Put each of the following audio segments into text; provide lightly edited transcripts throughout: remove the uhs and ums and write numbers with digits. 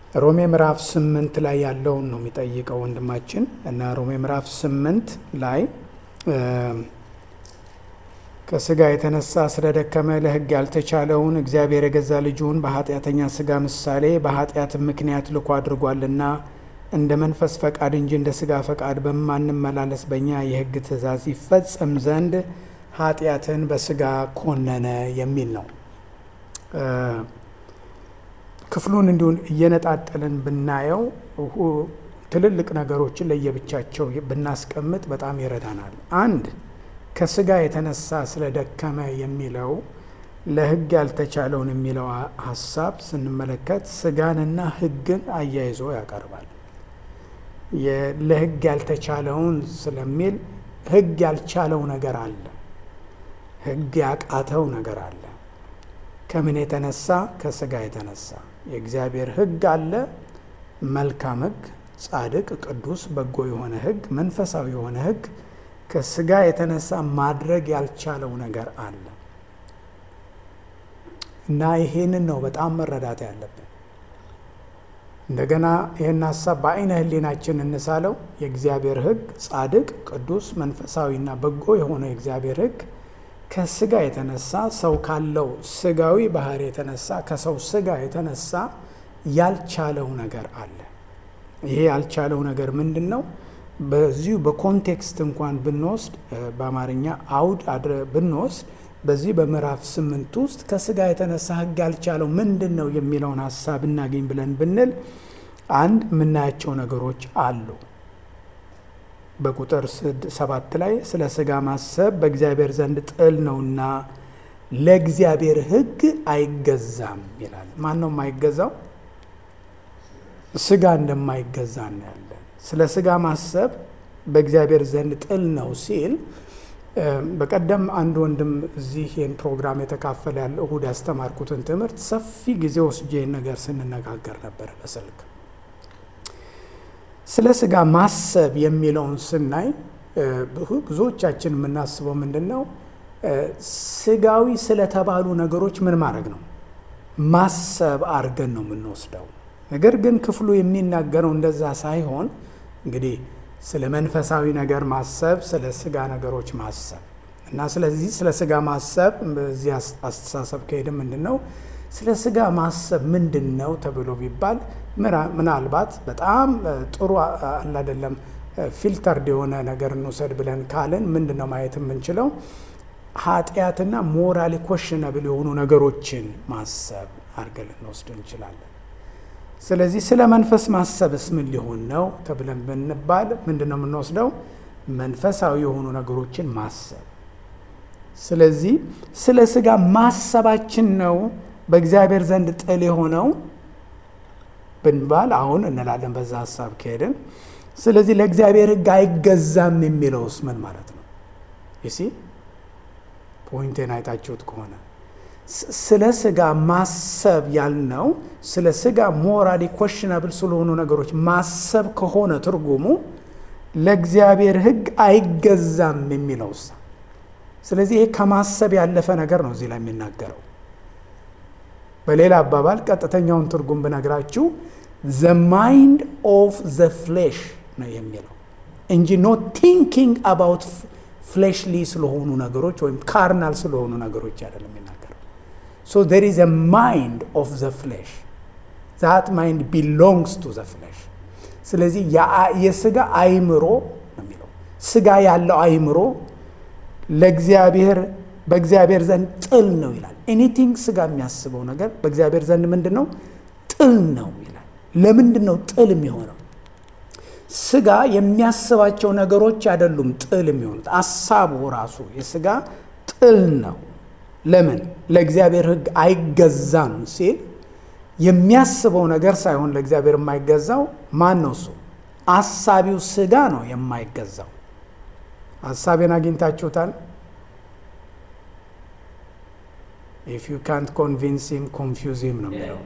ሮሜ ምዕራፍ 8 ላይ ያለውን ነው የሚጠይቀው ወንድማችን እና ሮሜ ምዕራፍ 8 ላይ ከስጋ የተነሳ ስለደከመ ለሕግ ያልተቻለውን እግዚአብሔር የገዛ ልጁን በኃጢአተኛ ስጋ ምሳሌ በኃጢአት ምክንያት ልኮ አድርጓልና እንደ መንፈስ ፈቃድ እንጂ እንደ ስጋ ፈቃድ በማንመላለስ በእኛ የሕግ ትእዛዝ ይፈጸም ዘንድ ኃጢአትን በስጋ ኮነነ የሚል ነው። ክፍሉን እንዲሁን እየነጣጠልን ብናየው ትልልቅ ነገሮችን ለየብቻቸው ብናስቀምጥ በጣም ይረዳናል። አንድ ከስጋ የተነሳ ስለደከመ የሚለው ለሕግ ያልተቻለውን የሚለው ሀሳብ ስንመለከት ስጋንና ሕግን አያይዞ ያቀርባል። ለሕግ ያልተቻለውን ስለሚል ሕግ ያልቻለው ነገር አለ፣ ሕግ ያቃተው ነገር አለ። ከምን የተነሳ? ከስጋ የተነሳ። የእግዚአብሔር ሕግ አለ፣ መልካም ሕግ፣ ጻድቅ፣ ቅዱስ፣ በጎ የሆነ ሕግ፣ መንፈሳዊ የሆነ ሕግ። ከስጋ የተነሳ ማድረግ ያልቻለው ነገር አለ እና ይሄንን ነው በጣም መረዳት ያለብን። እንደገና ይህን ሀሳብ በአይነ ህሊናችን እንሳለው። የእግዚአብሔር ሕግ ጻድቅ፣ ቅዱስ፣ መንፈሳዊና በጎ የሆነ የእግዚአብሔር ሕግ ከስጋ የተነሳ ሰው ካለው ስጋዊ ባህሪ የተነሳ ከሰው ስጋ የተነሳ ያልቻለው ነገር አለ። ይሄ ያልቻለው ነገር ምንድን ነው? በዚሁ በኮንቴክስት እንኳን ብንወስድ በአማርኛ አውድ ብንወስድ በዚህ በምዕራፍ 8 ውስጥ ከስጋ የተነሳ ሕግ ያልቻለው ምንድን ነው የሚለውን ሀሳብ እናገኝ ብለን ብንል አንድ የምናያቸው ነገሮች አሉ። በቁጥር 7 ላይ ስለ ስጋ ማሰብ በእግዚአብሔር ዘንድ ጥል ነውና ለእግዚአብሔር ሕግ አይገዛም ይላል። ማን ነው የማይገዛው? ስጋ እንደማይገዛ እናያለን። ስለ ስጋ ማሰብ በእግዚአብሔር ዘንድ ጥል ነው ሲል በቀደም አንድ ወንድም እዚህ ይህን ፕሮግራም የተካፈለ ያለው እሁድ ያስተማርኩትን ትምህርት ሰፊ ጊዜ ወስጄ ነገር ስንነጋገር ነበረ በስልክ። ስለ ስጋ ማሰብ የሚለውን ስናይ ብዙዎቻችን የምናስበው ምንድን ነው? ስጋዊ ስለተባሉ ነገሮች ምን ማድረግ ነው? ማሰብ አድርገን ነው የምንወስደው። ነገር ግን ክፍሉ የሚናገረው እንደዛ ሳይሆን እንግዲህ ስለ መንፈሳዊ ነገር ማሰብ፣ ስለ ስጋ ነገሮች ማሰብ እና ስለዚህ ስለ ስጋ ማሰብ በዚህ አስተሳሰብ ከሄደ ምንድን ነው ስለ ስጋ ማሰብ ምንድን ነው ተብሎ ቢባል ምናልባት በጣም ጥሩ አይደለም ፊልተርድ የሆነ ነገር እንውሰድ ብለን ካለን ምንድን ነው ማየት የምንችለው? ኃጢአትና ሞራሊ ኮሽነብል የሆኑ ነገሮችን ማሰብ አድርገን እንወስድ እንችላለን። ስለዚህ ስለ መንፈስ ማሰብስ ምን ሊሆን ነው ተብለን ብንባል ምንድን ነው የምንወስደው? መንፈሳዊ የሆኑ ነገሮችን ማሰብ። ስለዚህ ስለ ስጋ ማሰባችን ነው በእግዚአብሔር ዘንድ ጥል የሆነው ብንባል አሁን እንላለን በዛ ሀሳብ ከሄድን። ስለዚህ ለእግዚአብሔር ሕግ አይገዛም የሚለውስ ምን ማለት ነው? ይሲ ፖይንቴን አይታችሁት ከሆነ ስለ ስጋ ማሰብ ያልነው ስለ ስጋ ሞራሊ ኮሽናብል ስለሆኑ ነገሮች ማሰብ ከሆነ ትርጉሙ ለእግዚአብሔር ሕግ አይገዛም የሚለውስ። ስለዚህ ይሄ ከማሰብ ያለፈ ነገር ነው እዚህ ላይ የሚናገረው። በሌላ አባባል ቀጥተኛውን ትርጉም ብነግራችሁ the mind of the flesh ነው የሚለው እንጂ not thinking about fleshly ስለሆኑ ነገሮች ወይም ካርናል ስለሆኑ ነገሮች አይደለም የሚናገረው። so there is a mind of the flesh, that mind belongs to the flesh. ስለዚህ የስጋ አይምሮ ነው የሚለው ስጋ ያለው አይምሮ በእግዚአብሔር ዘንድ ጥል ነው ይላል። ኤኒቲንግ ስጋ የሚያስበው ነገር በእግዚአብሔር ዘንድ ምንድን ነው? ጥል ነው ይላል። ለምንድን ነው ጥል የሚሆነው? ስጋ የሚያስባቸው ነገሮች አይደሉም ጥል የሚሆኑት፣ አሳቡ ራሱ የስጋ ጥል ነው። ለምን? ለእግዚአብሔር ሕግ አይገዛም ሲል የሚያስበው ነገር ሳይሆን ለእግዚአብሔር የማይገዛው ማን ነው? እሱ አሳቢው ስጋ ነው የማይገዛው። ሀሳቤን አግኝታችሁታል? if you can't convince him confuse him ነው የሚለው።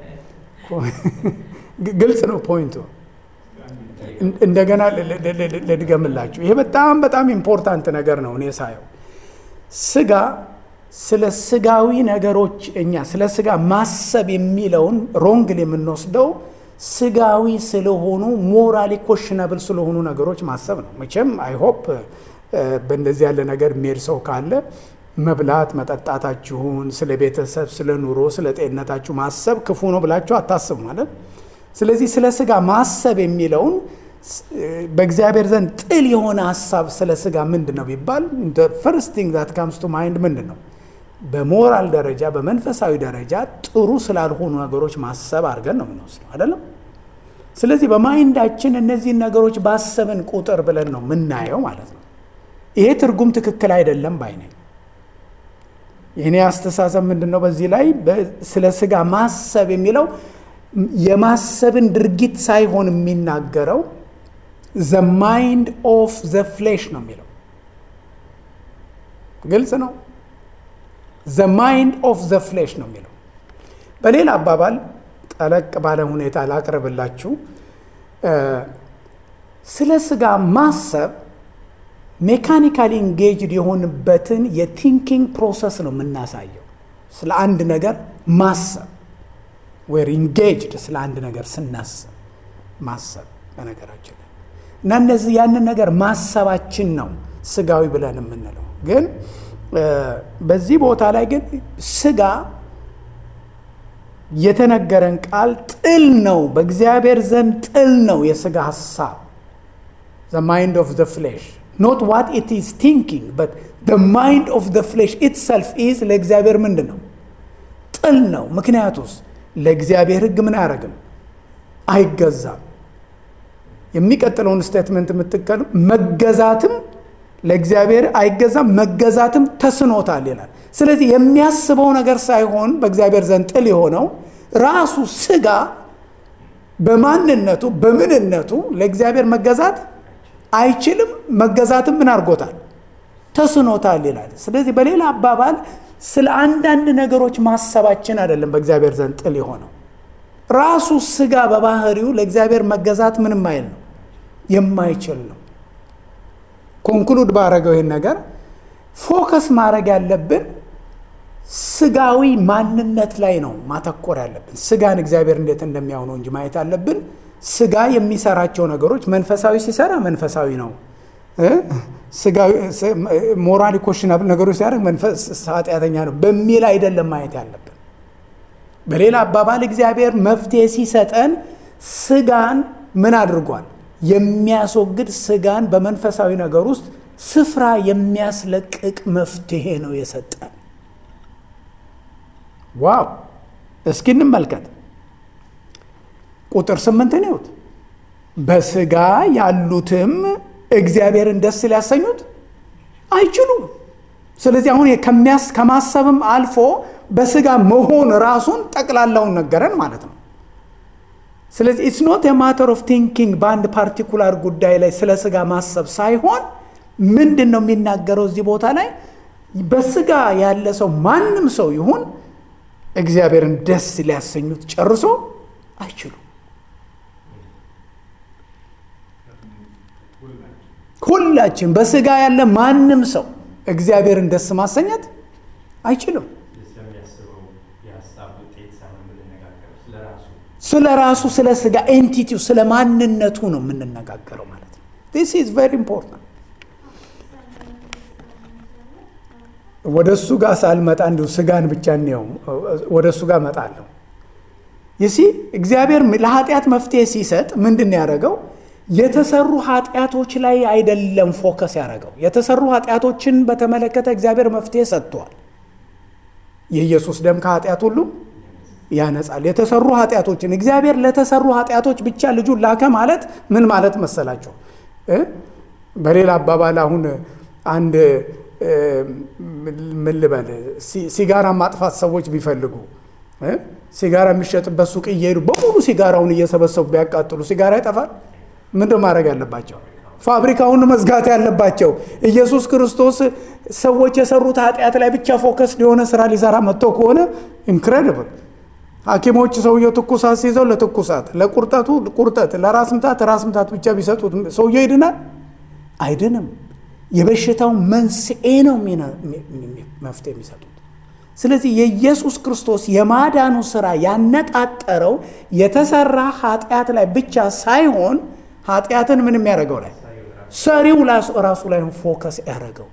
ግልጽ ነው ፖይንቱ። እንደገና ልድገምላችሁ። ይሄ በጣም በጣም ኢምፖርታንት ነገር ነው። እኔ ሳየው ስጋ ስለ ስጋዊ ነገሮች እኛ ስለ ስጋ ማሰብ የሚለውን ሮንግል የምንወስደው ስጋዊ ስለሆኑ ሞራሊ ኮሽነብል ስለሆኑ ነገሮች ማሰብ ነው። መቼም አይ ሆፕ በእንደዚህ ያለ ነገር የሚሄድ ሰው ካለ መብላት መጠጣታችሁን፣ ስለ ቤተሰብ፣ ስለ ኑሮ፣ ስለ ጤንነታችሁ ማሰብ ክፉ ነው ብላችሁ አታስቡ ማለት። ስለዚህ ስለ ስጋ ማሰብ የሚለውን በእግዚአብሔር ዘንድ ጥል የሆነ ሀሳብ ስለ ስጋ ምንድን ነው ቢባል ፈርስት ቲንግ ዛት ካምስ ቱ ማይንድ ምንድን ነው? በሞራል ደረጃ በመንፈሳዊ ደረጃ ጥሩ ስላልሆኑ ነገሮች ማሰብ አድርገን ነው የምንወስደው አይደለም። ስለዚህ በማይንዳችን እነዚህን ነገሮች ባሰብን ቁጥር ብለን ነው የምናየው ማለት ነው። ይሄ ትርጉም ትክክል አይደለም ባይ ነኝ። የኔ አስተሳሰብ ምንድን ነው? በዚህ ላይ ስለ ስጋ ማሰብ የሚለው የማሰብን ድርጊት ሳይሆን የሚናገረው the mind of the flesh ነው የሚለው። ግልጽ ነው። the mind of the flesh ነው የሚለው። በሌላ አባባል ጠለቅ ባለ ሁኔታ ላቅርብላችሁ። ስለ ስጋ ማሰብ ሜካኒካሊ ኢንጌጅድ የሆንበትን የቲንኪንግ ፕሮሰስ ነው የምናሳየው። ስለ አንድ ነገር ማሰብ we're engaged ስለ አንድ ነገር ስናስብ ማሰብ በነገራችን ላይ እና እነዚህ ያንን ነገር ማሰባችን ነው ስጋዊ ብለን የምንለው። ግን በዚህ ቦታ ላይ ግን ስጋ የተነገረን ቃል ጥል ነው፣ በእግዚአብሔር ዘንድ ጥል ነው የስጋ ሐሳብ። the mind of the flesh not what it is thinking but the mind of the flesh itself is ለእግዚአብሔር ምንድን ነው? ጥል ነው። ምክንያቱስ ለእግዚአብሔር ሕግ ምን አያደርግም? አይገዛም። የሚቀጥለውን ስቴትመንት የምትከሉ መገዛትም ለእግዚአብሔር አይገዛም፣ መገዛትም ተስኖታል ይላል። ስለዚህ የሚያስበው ነገር ሳይሆን በእግዚአብሔር ዘንድ ጥል የሆነው ራሱ ስጋ በማንነቱ በምንነቱ ለእግዚአብሔር መገዛት አይችልም። መገዛትም ምን አድርጎታል? ተስኖታል ይላል። ስለዚህ በሌላ አባባል ስለ አንዳንድ ነገሮች ማሰባችን አይደለም በእግዚአብሔር ዘንድ ጥል የሆነው ራሱ ስጋ በባህሪው ለእግዚአብሔር መገዛት ምንም አይል ነው፣ የማይችል ነው። ኮንክሉድ ባረገው ይሄን ነገር ፎከስ ማድረግ ያለብን ስጋዊ ማንነት ላይ ነው ማተኮር ያለብን። ስጋን እግዚአብሔር እንዴት እንደሚያው ነው እንጂ ማየት ያለብን ስጋ የሚሰራቸው ነገሮች መንፈሳዊ ሲሰራ መንፈሳዊ ነው፣ ስጋዊ ሞራሊ ኮሽናብል ነገሮች ሲያደርግ መንፈስ ኃጢአተኛ ነው በሚል አይደለም ማየት ያለብን። በሌላ አባባል እግዚአብሔር መፍትሄ ሲሰጠን ስጋን ምን አድርጓል? የሚያስወግድ ስጋን በመንፈሳዊ ነገር ውስጥ ስፍራ የሚያስለቅቅ መፍትሄ ነው የሰጠን። ዋው! እስኪ እንመልከት ቁጥር 8 ነው። በስጋ ያሉትም እግዚአብሔርን ደስ ሊያሰኙት አይችሉም። ስለዚህ አሁን ከማሰብም አልፎ በስጋ መሆን ራሱን ጠቅላላውን ነገረን ማለት ነው። ስለዚህ it's not a matter of thinking በአንድ ፓርቲኩላር ጉዳይ ላይ ስለ ስጋ ማሰብ ሳይሆን ምንድን ነው የሚናገረው እዚህ ቦታ ላይ? በስጋ ያለ ሰው ማንም ሰው ይሁን እግዚአብሔርን ደስ ሊያሰኙት ጨርሶ አይችሉም። ሁላችን በስጋ ያለ ማንም ሰው እግዚአብሔርን ደስ ማሰኘት አይችልም። ስለ ራሱ ስለ ስጋ ኤንቲቲው ስለ ማንነቱ ነው የምንነጋገረው ማለት ነው። this is very important። ወደ እሱ ጋር ሳልመጣ እንዲሁ ስጋን ብቻ ነው ወደ እሱ ጋር መጣለሁ። ይሲ እግዚአብሔር ለኃጢአት መፍትሄ ሲሰጥ ምንድን ነው ያደረገው? የተሰሩ ኃጢአቶች ላይ አይደለም ፎከስ ያደረገው። የተሰሩ ኃጢአቶችን በተመለከተ እግዚአብሔር መፍትሄ ሰጥቷል። የኢየሱስ ደም ከኃጢአት ሁሉ ያነጻል። የተሰሩ ኃጢአቶችን እግዚአብሔር ለተሰሩ ኃጢአቶች ብቻ ልጁን ላከ ማለት ምን ማለት መሰላቸው? በሌላ አባባል አሁን አንድ ምን ልበል ሲጋራ ማጥፋት ሰዎች ቢፈልጉ ሲጋራ የሚሸጥበት ሱቅ እየሄዱ በሙሉ ሲጋራውን እየሰበሰቡ ቢያቃጥሉ ሲጋራ ይጠፋል? ምንድን ማድረግ ያለባቸው? ፋብሪካውን መዝጋት ያለባቸው። ኢየሱስ ክርስቶስ ሰዎች የሰሩት ኃጢአት ላይ ብቻ ፎከስ የሆነ ስራ ሊሰራ መጥቶ ከሆነ ኢንክሬዲብል። ሐኪሞች ሰውየው ትኩሳት ሲይዘው ለትኩሳት፣ ለቁርጠቱ ቁርጠት፣ ለራስ ምታት ራስ ምታት ብቻ ቢሰጡት ሰውየው ይድናል? አይድንም። የበሽታው መንስኤ ነው መፍትሄ የሚሰጡት። ስለዚህ የኢየሱስ ክርስቶስ የማዳኑ ሥራ ያነጣጠረው የተሰራ ኃጢአት ላይ ብቻ ሳይሆን ኃጢአትን ምን የሚያደርገው ላይ ሰሪው ራሱ ላይ ፎከስ ያደረገው።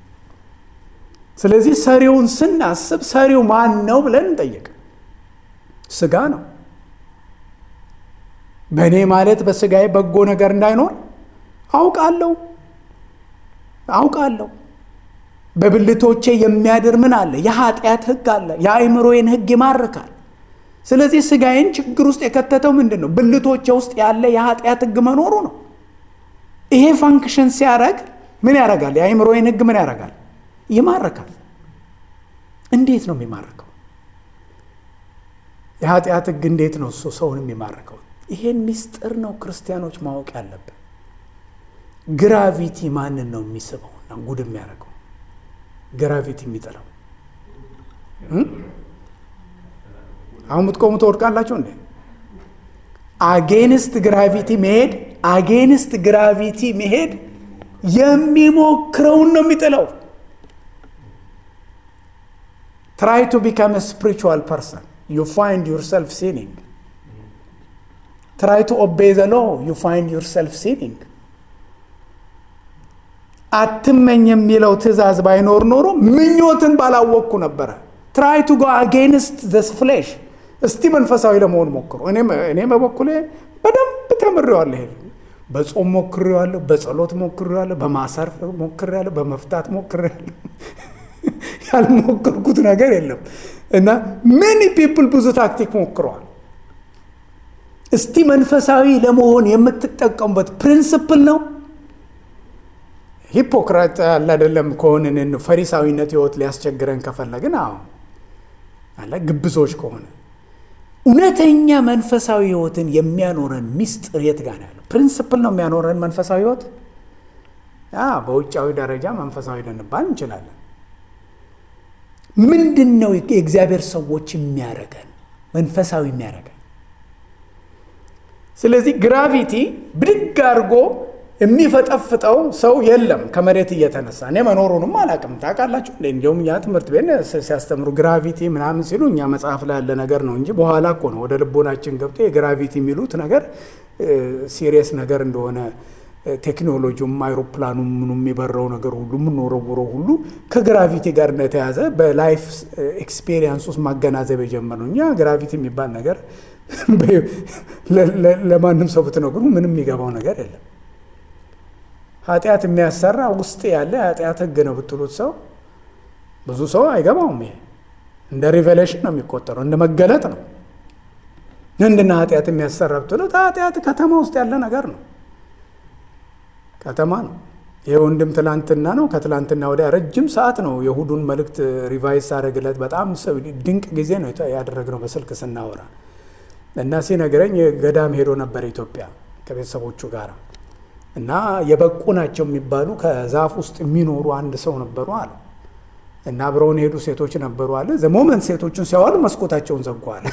ስለዚህ ሰሪውን ስናስብ ሰሪው ማን ነው ብለን እንጠይቅ። ሥጋ ነው። በእኔ ማለት በሥጋዬ በጎ ነገር እንዳይኖር አውቃለሁ። በብልቶቼ የሚያድር ምን አለ? የኃጢአት ሕግ አለ። የአእምሮዬን ሕግ ይማርካል። ስለዚህ ሥጋዬን ችግር ውስጥ የከተተው ምንድን ነው? ብልቶቼ ውስጥ ያለ የኃጢአት ሕግ መኖሩ ነው። ይሄ ፋንክሽን ሲያደርግ ምን ያደርጋል? የአእምሮዬን ሕግ ምን ያደርጋል? ይማርካል። እንዴት ነው የሚማርከው? የኃጢአት ሕግ እንዴት ነው እሱ ሰውን የሚማርከው? ይሄን ምስጢር ነው ክርስቲያኖች ማወቅ ያለብን። ግራቪቲ ማንን ነው የሚስበውና ጉድ የሚያደርገው? ግራቪቲ የሚጥለው አሁን የምትቆሙ ትወድቃላችሁ እንዴ? አጌንስት ግራቪቲ መሄድ የሚሞክረውን ነው የሚጥለው። try to become a spiritual person, you find yourself sinning. try to obey the law, you find yourself sinning. አትመኝ የሚለው ትእዛዝ ባይኖር ኖሮ ምኞትን ባላወቅኩ ነበረ። try to go against this flesh. እስቲ መንፈሳዊ ለመሆን ሞክሩ። እኔ በበኩሌ በደንብ ተምሬዋለሁ። በጾም ሞክሬዋለሁ፣ በጸሎት ሞክሬዋለሁ፣ በማሰርፍ ሞክሬዋለሁ፣ በመፍታት ሞክሬዋለሁ። ያልሞከርኩት ነገር የለም። እና many people ብዙ ታክቲክ ሞክረዋል። እስቲ መንፈሳዊ ለመሆን የምትጠቀሙበት ፕሪንሲፕል ነው። ሂፖክራት አለ አይደለም ከሆነን ፈሪሳዊነት ህይወት ሊያስቸግረን ከፈለግን አለ ግብዞች ከሆነ እውነተኛ መንፈሳዊ ህይወትን የሚያኖረን ምስጢር የት ጋር ነው ያለው? ፕሪንሲፕል ነው የሚያኖረን መንፈሳዊ ህይወት። በውጫዊ ደረጃ መንፈሳዊ ልንባል እንችላለን። ምንድነው የእግዚአብሔር ሰዎች የሚያረጋን መንፈሳዊ የሚያረጋን? ስለዚህ ግራቪቲ ብድግ አድርጎ የሚፈጠፍጠው ሰው የለም ከመሬት እየተነሳ። እኔ መኖሩንም አላውቅም። ታውቃላችሁ እንደውም ያ ትምህርት ቤት ሲያስተምሩ ግራቪቲ ምናምን ሲሉ እኛ መጽሐፍ ላይ ያለ ነገር ነው እንጂ በኋላ እኮ ነው ወደ ልቦናችን ገብቶ የግራቪቲ የሚሉት ነገር ሲሪየስ ነገር እንደሆነ ቴክኖሎጂውም አይሮፕላኑም ምኑም የሚበረው ነገር ሁሉ የምንወረውረው ሁሉ ከግራቪቲ ጋር እንደተያዘ በላይፍ ኤክስፔሪየንስ ውስጥ ማገናዘብ የጀመርነው። እኛ ግራቪቲ የሚባል ነገር ለማንም ሰው ብትነግሩ ምንም የሚገባው ነገር የለም። ኃጢአት የሚያሰራ ውስጥ ያለ ኃጢአት ሕግ ነው ብትሉት ሰው ብዙ ሰው አይገባውም። ይሄ እንደ ሪቨሌሽን ነው የሚቆጠረው፣ እንደ መገለጥ ነው። ምንድን ነው ኃጢአት የሚያሰራ ብትሉት ኃጢአት ከተማ ውስጥ ያለ ነገር ነው። ከተማ ነው። ይሄ ወንድም ትላንትና ነው ከትላንትና ወዲያ ረጅም ሰዓት ነው የእሁዱን መልእክት ሪቫይዝ አደረግለት። በጣም ድንቅ ጊዜ ነው ያደረግነው በስልክ ስናወራ እና ሲነግረኝ ገዳም ሄዶ ነበር ኢትዮጵያ ከቤተሰቦቹ ጋር እና የበቁ ናቸው የሚባሉ ከዛፍ ውስጥ የሚኖሩ አንድ ሰው ነበሩ አለ እና አብረውን ሄዱ ሴቶች ነበሩ አለ። ዘሞመንት ሴቶቹን ሲያዋሉ መስኮታቸውን ዘጓለ።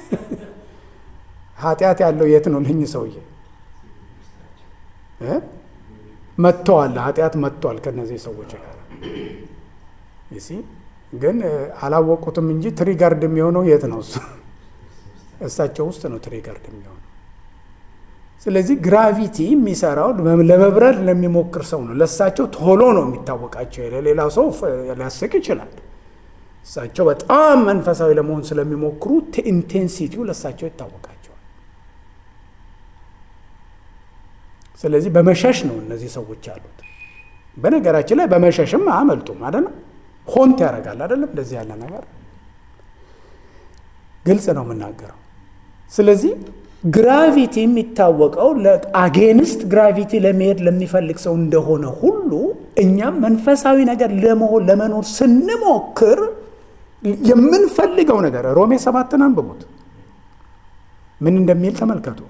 ኃጢአት ያለው የት ነው ልኝ ሰውዬ መጥተዋል። ኃጢአት መጥቷል ከነዚህ ሰዎች ጋር እሺ። ግን አላወቁትም እንጂ ትሪጋርድ የሚሆነው የት ነው? እሳቸው ውስጥ ነው ትሪጋርድ የሚሆነው። ስለዚህ ግራቪቲ የሚሰራው ለመብረር ለሚሞክር ሰው ነው። ለእሳቸው ቶሎ ነው የሚታወቃቸው። ለሌላው ሰው ሊያስቅ ይችላል። እሳቸው በጣም መንፈሳዊ ለመሆን ስለሚሞክሩ ኢንቴንሲቲው ለእሳቸው ይታወቃቸዋል። ስለዚህ በመሸሽ ነው እነዚህ ሰዎች ያሉት። በነገራችን ላይ በመሸሽም አያመልጡም አይደለም። ሆንት ያደርጋል አይደለም። እንደዚህ ያለ ነገር ግልጽ ነው የምናገረው። ስለዚህ ግራቪቲ የሚታወቀው ለአጌንስት ግራቪቲ ለመሄድ ለሚፈልግ ሰው እንደሆነ ሁሉ እኛም መንፈሳዊ ነገር ለመኖር ስንሞክር የምንፈልገው ነገር ሮሜ 7 አንብቡት ምን እንደሚል ተመልከቱ።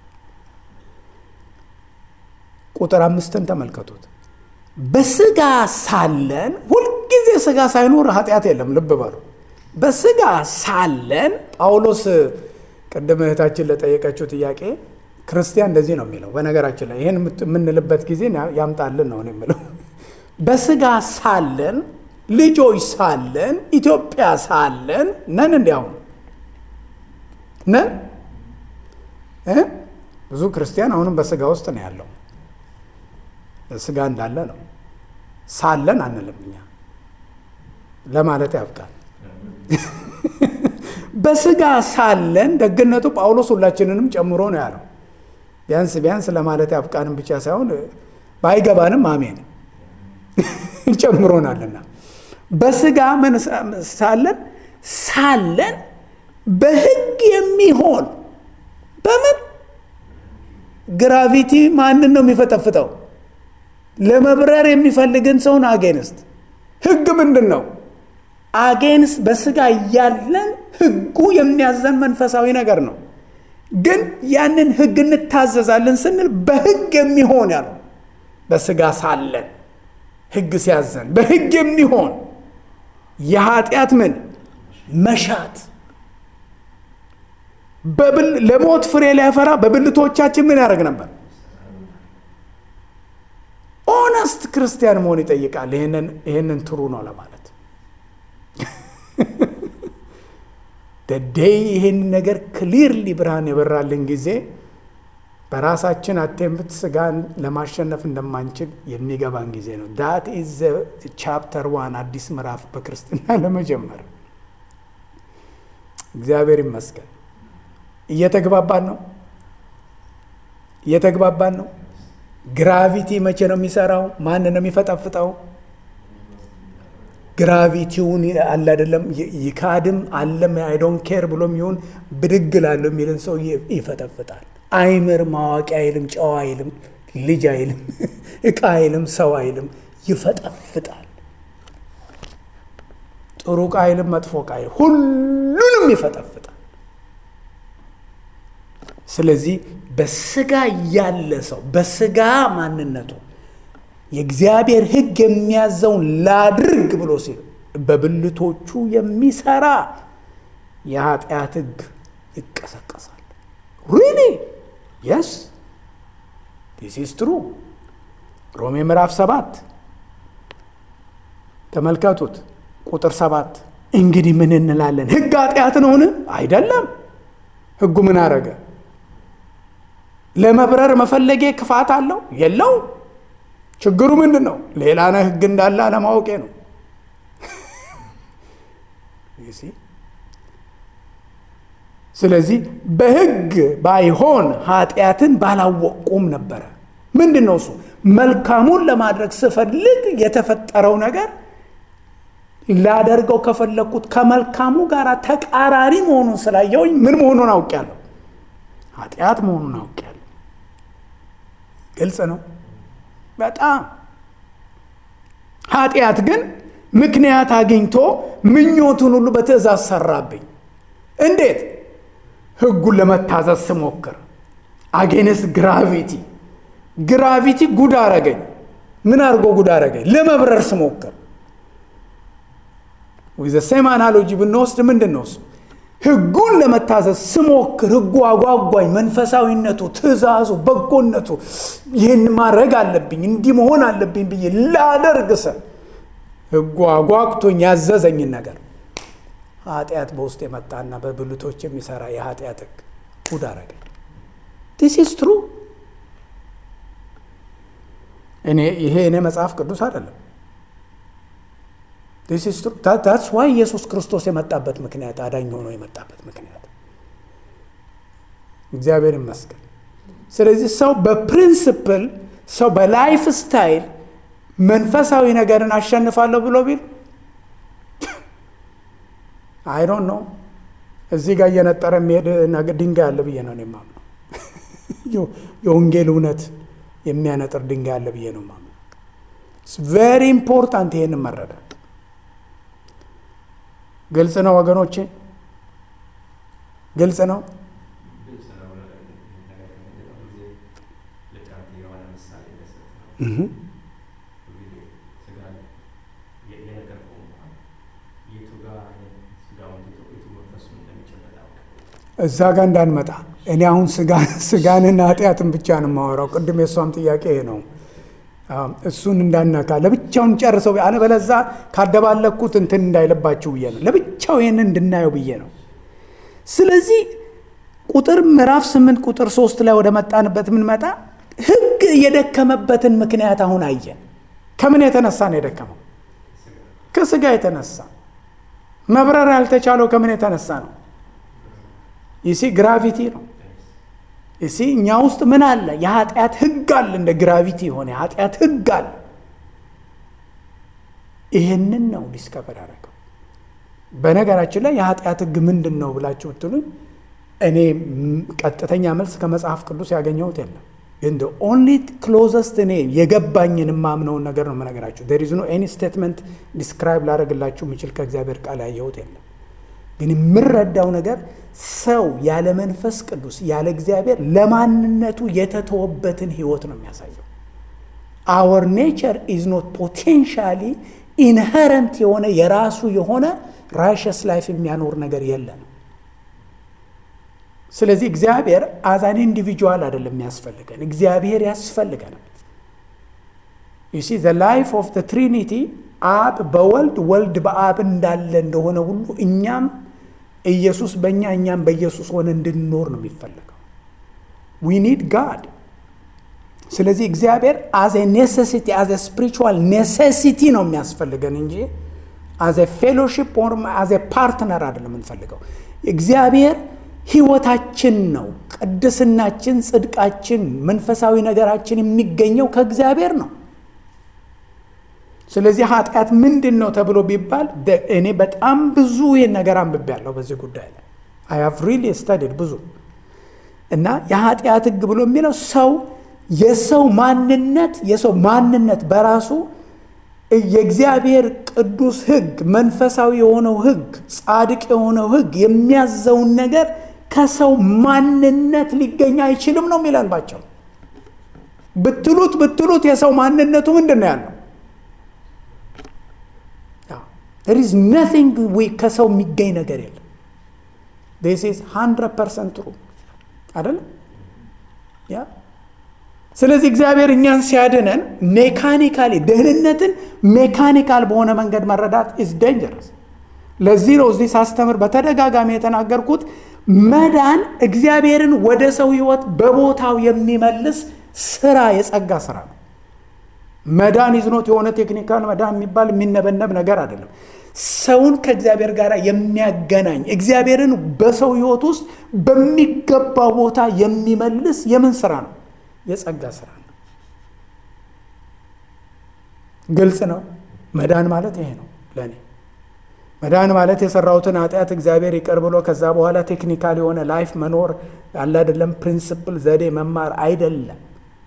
ቁጥር 5 ተመልከቱት። በስጋ ሳለን ሁልጊዜ ስጋ ሳይኖር ኃጢአት የለም። ልብ በሉ። በስጋ ሳለን ጳውሎስ ቀደም እህታችን ለጠየቀችው ጥያቄ ክርስቲያን እንደዚህ ነው የሚለው። በነገራችን ላይ ይሄን የምንልበት ጊዜ ያምጣልን ነው የምለው። በስጋ ሳለን ልጆች ሳለን ኢትዮጵያ ሳለን ነን። እንዲያው ነን። ብዙ ክርስቲያን አሁንም በስጋ ውስጥ ነው ያለው። ስጋ እንዳለ ነው። ሳለን አንልም እኛ ለማለት ያብቃል። በስጋ ሳለን ደግነቱ ጳውሎስ ሁላችንንም ጨምሮ ነው ያለው። ቢያንስ ለማለት ያብቃንም ብቻ ሳይሆን ባይገባንም አሜን ጨምሮናልና በስጋ ምን ሳለን በሕግ የሚሆን በምን ግራቪቲ ማንን ነው የሚፈጠፍጠው? ለመብረር የሚፈልግን ሰውን አጌንስት ሕግ ምንድን ነው? አጌንስት በስጋ ያለን ሕጉ የሚያዘን መንፈሳዊ ነገር ነው። ግን ያንን ሕግ እንታዘዛለን ስንል በሕግ የሚሆን ያለው በስጋ ሳለን ሕግ ሲያዘን በሕግ የሚሆን የኃጢአት ምን መሻት ለሞት ፍሬ ሊያፈራ በብልቶቻችን ምን ያደርግ ነበር? ኦነስት ክርስቲያን መሆን ይጠይቃል። ይህንን ትሩ ነው ለማለት ደደይ ይህን ነገር ክሊርሊ ብርሃን የበራልን ጊዜ በራሳችን አቴምፕት ስጋን ለማሸነፍ እንደማንችል የሚገባን ጊዜ ነው። ዳት ኢዝ ቻፕተር 1 አዲስ ምዕራፍ በክርስትና ለመጀመር። እግዚአብሔር ይመስገን። እየተግባባን ነው። ግራቪቲ መቼ ነው የሚሰራው? ማን ነው የሚፈጠፍጠው? ግራቪቲውን አለ አይደለም ይካድም አለም አይ ዶንት ኬር ብሎም ይሁን ብድግ ላለው የሚልን ሰው ይፈጠፍጣል። አይምር ማዋቂ አይልም፣ ጨዋ አይልም፣ ልጅ አይልም፣ እቃ አይልም፣ ሰው አይልም፣ ይፈጠፍጣል። ጥሩ እቃ አይልም፣ መጥፎ እቃ አይልም፣ ሁሉንም ይፈጠፍጣል። ስለዚህ በስጋ ያለ ሰው በስጋ ማንነቱ የእግዚአብሔር ሕግ የሚያዘውን ላድርግ ብሎ ሲል በብልቶቹ የሚሰራ የኃጢአት ሕግ ይቀሰቀሳል። ሪሊ የስ ዲስ ኢዝ ትሩ። ሮሜ ምዕራፍ 7 ተመልከቱት ቁጥር 7 እንግዲህ ምን እንላለን? ሕግ ኃጢአት ነውን? አይደለም። ሕጉ ምን አረገ? ለመብረር መፈለጌ ክፋት አለው? የለው። ችግሩ ምንድን ነው? ሌላ ሕግ እንዳለ አለማወቄ ነው። ስለዚህ በሕግ ባይሆን ኃጢአትን ባላወቁም ነበረ። ምንድን ነው እሱ? መልካሙን ለማድረግ ስፈልግ የተፈጠረው ነገር ላደርገው ከፈለኩት ከመልካሙ ጋር ተቃራኒ መሆኑን ስላየውኝ ምን መሆኑን አውቄያለሁ? ኃጢአት መሆኑን አውቄያለሁ። ግልጽ ነው በጣም። ኃጢአት ግን ምክንያት አግኝቶ ምኞቱን ሁሉ በትእዛዝ ሰራብኝ። እንዴት? ሕጉን ለመታዘዝ ስሞክር አጌንስ ግራቪቲ ጉድ አረገኝ። ምን አድርጎ ጉድ አረገኝ? ለመብረር ስሞክር with the same analogy ብንወስድ ምንድን ነው እሱ? ሕጉን ለመታዘዝ ስሞክር ሕጉ አጓጓኝ፣ መንፈሳዊነቱ፣ ትእዛዙ፣ በጎነቱ ይህን ማድረግ አለብኝ እንዲህ መሆን አለብኝ ብዬ ላደርግ ስል ሕጉ አጓግቶኝ ያዘዘኝን ነገር ኃጢአት በውስጥ የመጣና በብልቶች የሚሰራ የኃጢአት ሕግ ጉድ አረገኝ። this is true። ይሄ መጽሐፍ ቅዱስ አይደለም። this is true። that's why ኢየሱስ ክርስቶስ የመጣበት ምክንያት አዳኝ ሆኖ የመጣበት ምክንያት እግዚአብሔር ይመስገን። ስለዚህ ሰው በፕሪንሲፕል ሰው በላይፍ ስታይል መንፈሳዊ ነገርን አሸንፋለሁ ብሎ ቢል አይ ዶንት ኖ እዚህ ጋር እየነጠረ የሚሄድ ድንጋይ አለ ብዬ ነው የማምነው። የወንጌል እውነት የሚያነጥር ድንጋይ አለ ብዬ ነው የማምነው። ኢትስ ቬሪ ኢምፖርታንት ይሄንን መረዳት። ግልጽ ነው ወገኖቼ? ግልጽ ነው። እዛ ጋር እንዳንመጣ እኔ አሁን ስጋንና ኃጢአትን ብቻ ነው የማወራው። ቅድም የሷም ጥያቄ ይሄ ነው። እሱን እንዳናካ ለብቻውን ጨርሰው አለበለዛ ካደባለኩት እንትን እንዳይለባችሁ ብዬ ነው። ለብቻው ይሄንን እንድናየው ብዬ ነው። ስለዚህ ምዕራፍ 8 ቁጥር 3 ላይ ወደ መጣንበት ምንመጣ ሕግ የደከመበትን ምክንያት አሁን አየን። ከምን የተነሳ ነው የደከመው? ከስጋ የተነሳ። መብረር ያልተቻለው ከምን የተነሳ ነው? ይሲ ግራቪቲ ነው። ይሲ እኛ ውስጥ ምን አለ? የኃጢአት ሕግ አለ። እንደ ግራቪቲ የሆነ የኃጢአት ሕግ አለ። ይህንን ነው ዲስከቨር ያደረገው። በነገራችን ላይ የኃጢአት ሕግ ምንድን ነው ብላችሁ ብትሉኝ እኔ ቀጥተኛ መልስ ከመጽሐፍ ቅዱስ ያገኘሁት የለም። ግን the only closest እኔ የገባኝን የማምነውን ነገር ነው የምነግራችሁ። there is no any statement describe ላደርግላችሁ የሚችል ከእግዚአብሔር ቃል ያየሁት የለም። ግን የምረዳው ነገር ሰው ያለ መንፈስ ቅዱስ ያለ እግዚአብሔር ለማንነቱ የተተወበትን ህይወት ነው የሚያሳየው። our nature is not potentially inherent የሆነ የራሱ የሆነ righteous life የሚያኖር ነገር የለም። ስለዚህ እግዚአብሔር አዛን ኢንዲቪጁዋል አይደለም ያስፈልገን፣ እግዚአብሔር ያስፈልገናል። you see the life of the trinity አብ በወልድ ወልድ በአብ እንዳለ እንደሆነ ሁሉ እኛም ኢየሱስ በእኛ እኛም በኢየሱስ ሆነ እንድንኖር ነው የሚፈልገው። we need God። ስለዚህ እግዚአብሔር as a necessity as a spiritual necessity ነው የሚያስፈልገን እንጂ as a fellowship or as a partner አይደለም የምንፈልገው። እግዚአብሔር ህይወታችን ነው። ቅድስናችን፣ ጽድቃችን፣ መንፈሳዊ ነገራችን የሚገኘው ከእግዚአብሔር ነው። ስለዚህ ኃጢአት ምንድን ነው ተብሎ ቢባል እኔ በጣም ብዙ ይሄን ነገር አንብቤያለሁ በዚህ ጉዳይ ላይ I have really studied ብዙ እና የኃጢአት ሕግ ብሎ የሚለው የሰው ማንነት በራሱ የእግዚአብሔር ቅዱስ ሕግ፣ መንፈሳዊ የሆነው ሕግ፣ ጻድቅ የሆነው ሕግ የሚያዘውን ነገር ከሰው ማንነት ሊገኝ አይችልም ነው የሚላልባቸው። ብትሉት የሰው ማንነቱ ምንድን ነው ያለው? there is nothing ከሰው የሚገኝ ነገር የለም። this is 100% true አይደል? ያ ስለዚህ እግዚአብሔር እኛን ሲያድነን ሜካኒካሊ ደህንነትን ሜካኒካል በሆነ መንገድ መረዳት is dangerous። ለዚህ ነው እዚህ ሳስተምር በተደጋጋሚ የተናገርኩት መዳን እግዚአብሔርን ወደ ሰው ህይወት በቦታው የሚመልስ ስራ፣ የጸጋ ስራ ነው። መዳን ይዝኖት የሆነ ቴክኒካል መዳን የሚባል የሚነበነብ ነገር አይደለም። ሰውን ከእግዚአብሔር ጋር የሚያገናኝ እግዚአብሔርን በሰው ህይወት ውስጥ በሚገባው ቦታ የሚመልስ የምን ስራ ነው? የጸጋ ስራ ነው። ግልጽ ነው። መዳን ማለት ይሄ ነው ለኔ። መዳን ማለት የሰራውትን ኃጢአት እግዚአብሔር ይቅር ብሎ ከዛ በኋላ ቴክኒካል የሆነ ላይፍ መኖር ያለ አይደለም። ፕሪንሲፕል ዘዴ መማር አይደለም።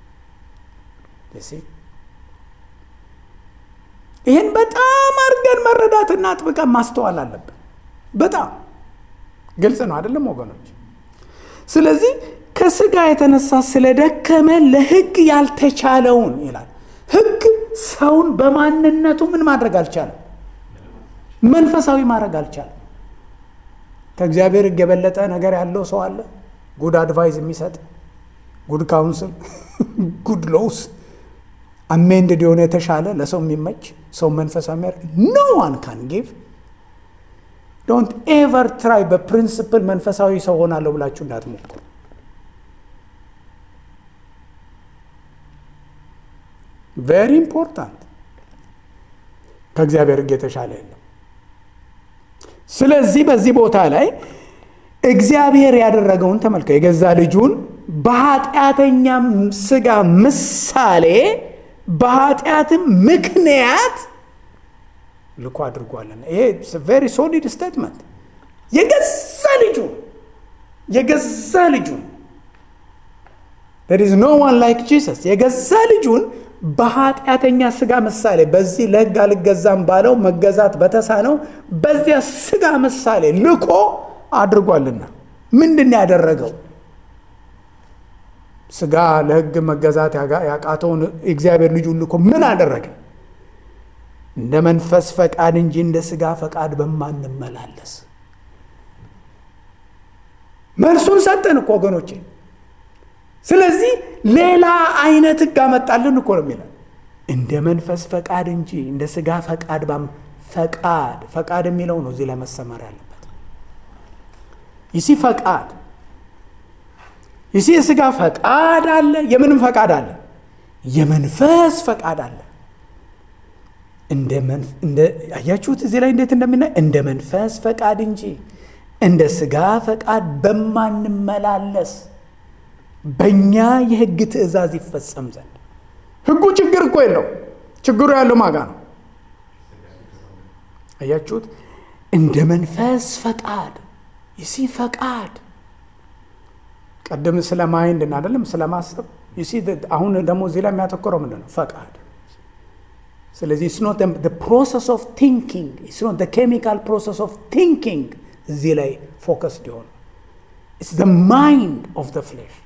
ይህን በጣም አድርገን መረዳትና አጥብቀን ማስተዋል አለብን። በጣም ግልጽ ነው አይደለም ወገኖች? ስለዚህ ከስጋ የተነሳ ስለደከመ ለሕግ ያልተቻለውን ይላል። ሕግ ሰውን በማንነቱ ምን ማድረግ አልቻለም? መንፈሳዊ ማድረግ አልቻለም። ከእግዚአብሔር ሕግ የበለጠ ነገር ያለው ሰው አለ? ጉድ አድቫይስ የሚሰጥ ጉድ ካውንስል ጉድ ሎውስ አሜንድድ የሆነ የተሻለ ለሰው የሚመች ሰው መንፈሳዊ የሚያደርግ no one can give። don't ever try በፕሪንሲፕል መንፈሳዊ ሰው ሆናለሁ ብላችሁ እንዳትሞክሩ። very important። ከእግዚአብሔር ሕግ የተሻለ የለም። ስለዚህ በዚህ ቦታ ላይ እግዚአብሔር ያደረገውን ተመልከው። የገዛ ልጁን በኃጢአተኛ ስጋ ምሳሌ በኃጢአትም ምክንያት ልኮ አድርጓልና። ይሄ very solid statement። የገዛ ልጁን there is no one like Jesus። የገዛ ልጁን በኃጢአተኛ ስጋ ምሳሌ በዚህ ለሕግ አልገዛም ባለው መገዛት በተሳነው በዚያ ስጋ ምሳሌ ልኮ አድርጓልና። ምንድን ያደረገው? ስጋ ለሕግ መገዛት ያቃተውን እግዚአብሔር ልጁን ልኮ ምን አደረገ? እንደ መንፈስ ፈቃድ እንጂ እንደ ስጋ ፈቃድ በማንመላለስ። መልሱን ሰጠን እኮ ወገኖቼ። ስለዚህ ሌላ አይነት ሕግ አመጣልን እኮ ነው የሚለው። እንደ መንፈስ ፈቃድ እንጂ እንደ ሥጋ ፈቃድ ፈቃድ የሚለው ነው እዚህ ላይ መሰመር ያለበት። ይሲ ፈቃድ የሥጋ ፈቃድ አለ፣ የምንም ፈቃድ አለ፣ የመንፈስ ፈቃድ አለ። አያችሁት እዚህ ላይ እንዴት እንደምናይ እንደ መንፈስ ፈቃድ እንጂ እንደ ሥጋ ፈቃድ በማንመላለስ በእኛ የሕግ ትእዛዝ ይፈጸም ዘንድ። ሕጉ ችግር እኮ የለው፣ ችግሩ ያለው ማጋ ነው። አያችሁት? እንደ መንፈስ ፈቃድ ይሲ ፈቃድ ቀደም ስለ ማይንድ እና አይደለም ስለ ማሰብ ይሲ አሁን ደግሞ እዚህ ላይ የሚያተኮረው ምንድን ነው? ፈቃድ። ስለዚህ it's not the process of thinking, it's not the chemical process of thinking እዚህ ላይ ፎከስድ ይሆን። it's the mind of the flesh።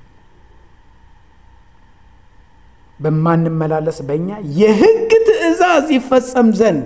በማንመላለስ በእኛ የሕግ ትእዛዝ ይፈጸም ዘንድ።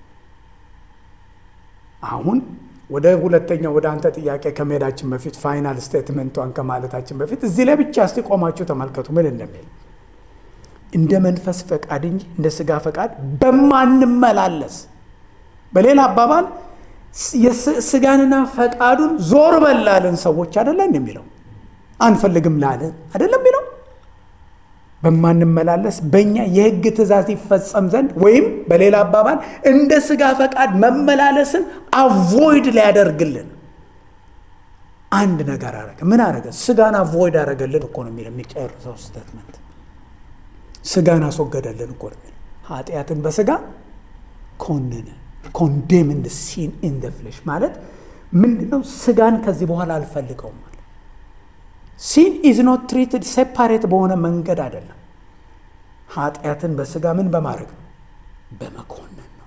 አሁን ወደ ሁለተኛው ወደ አንተ ጥያቄ ከመሄዳችን በፊት ፋይናል ስቴትመንቷን ከማለታችን በፊት እዚህ ላይ ብቻ እስቲ ቆማችሁ ተመልከቱ ምን እንደሚል። እንደ መንፈስ ፈቃድ እንጂ እንደ ሥጋ ፈቃድ በማንመላለስ። በሌላ አባባል ሥጋንና ፈቃዱን ዞር በላልን ሰዎች አይደለም የሚለው፣ አንፈልግም ላልን አይደለም የሚለው። በማንመላለስ በእኛ የሕግ ትእዛዝ ይፈጸም ዘንድ፣ ወይም በሌላ አባባል እንደ ሥጋ ፈቃድ መመላለስን አቮይድ ሊያደርግልን አንድ ነገር አረገ። ምን አረገ? ሥጋን አቮይድ አረገልን እኮ ነው የሚለው የሚጨርሰው ስቴትመንት። ሥጋን አስወገደልን እኮ ነው የሚለው። ኃጢአትን በሥጋ ኮነነ። ኮንዴምንድ ሲን ኢን ደ ፍሌሽ ማለት ምንድነው? ሥጋን ከዚህ በኋላ አልፈልገውም ማለት። ሲን ኢዝ ኖት ትሪትድ ሴፓሬት በሆነ መንገድ አይደለም። ኃጢአትን በሥጋ ምን በማድረግ ነው? በመኮነን ነው።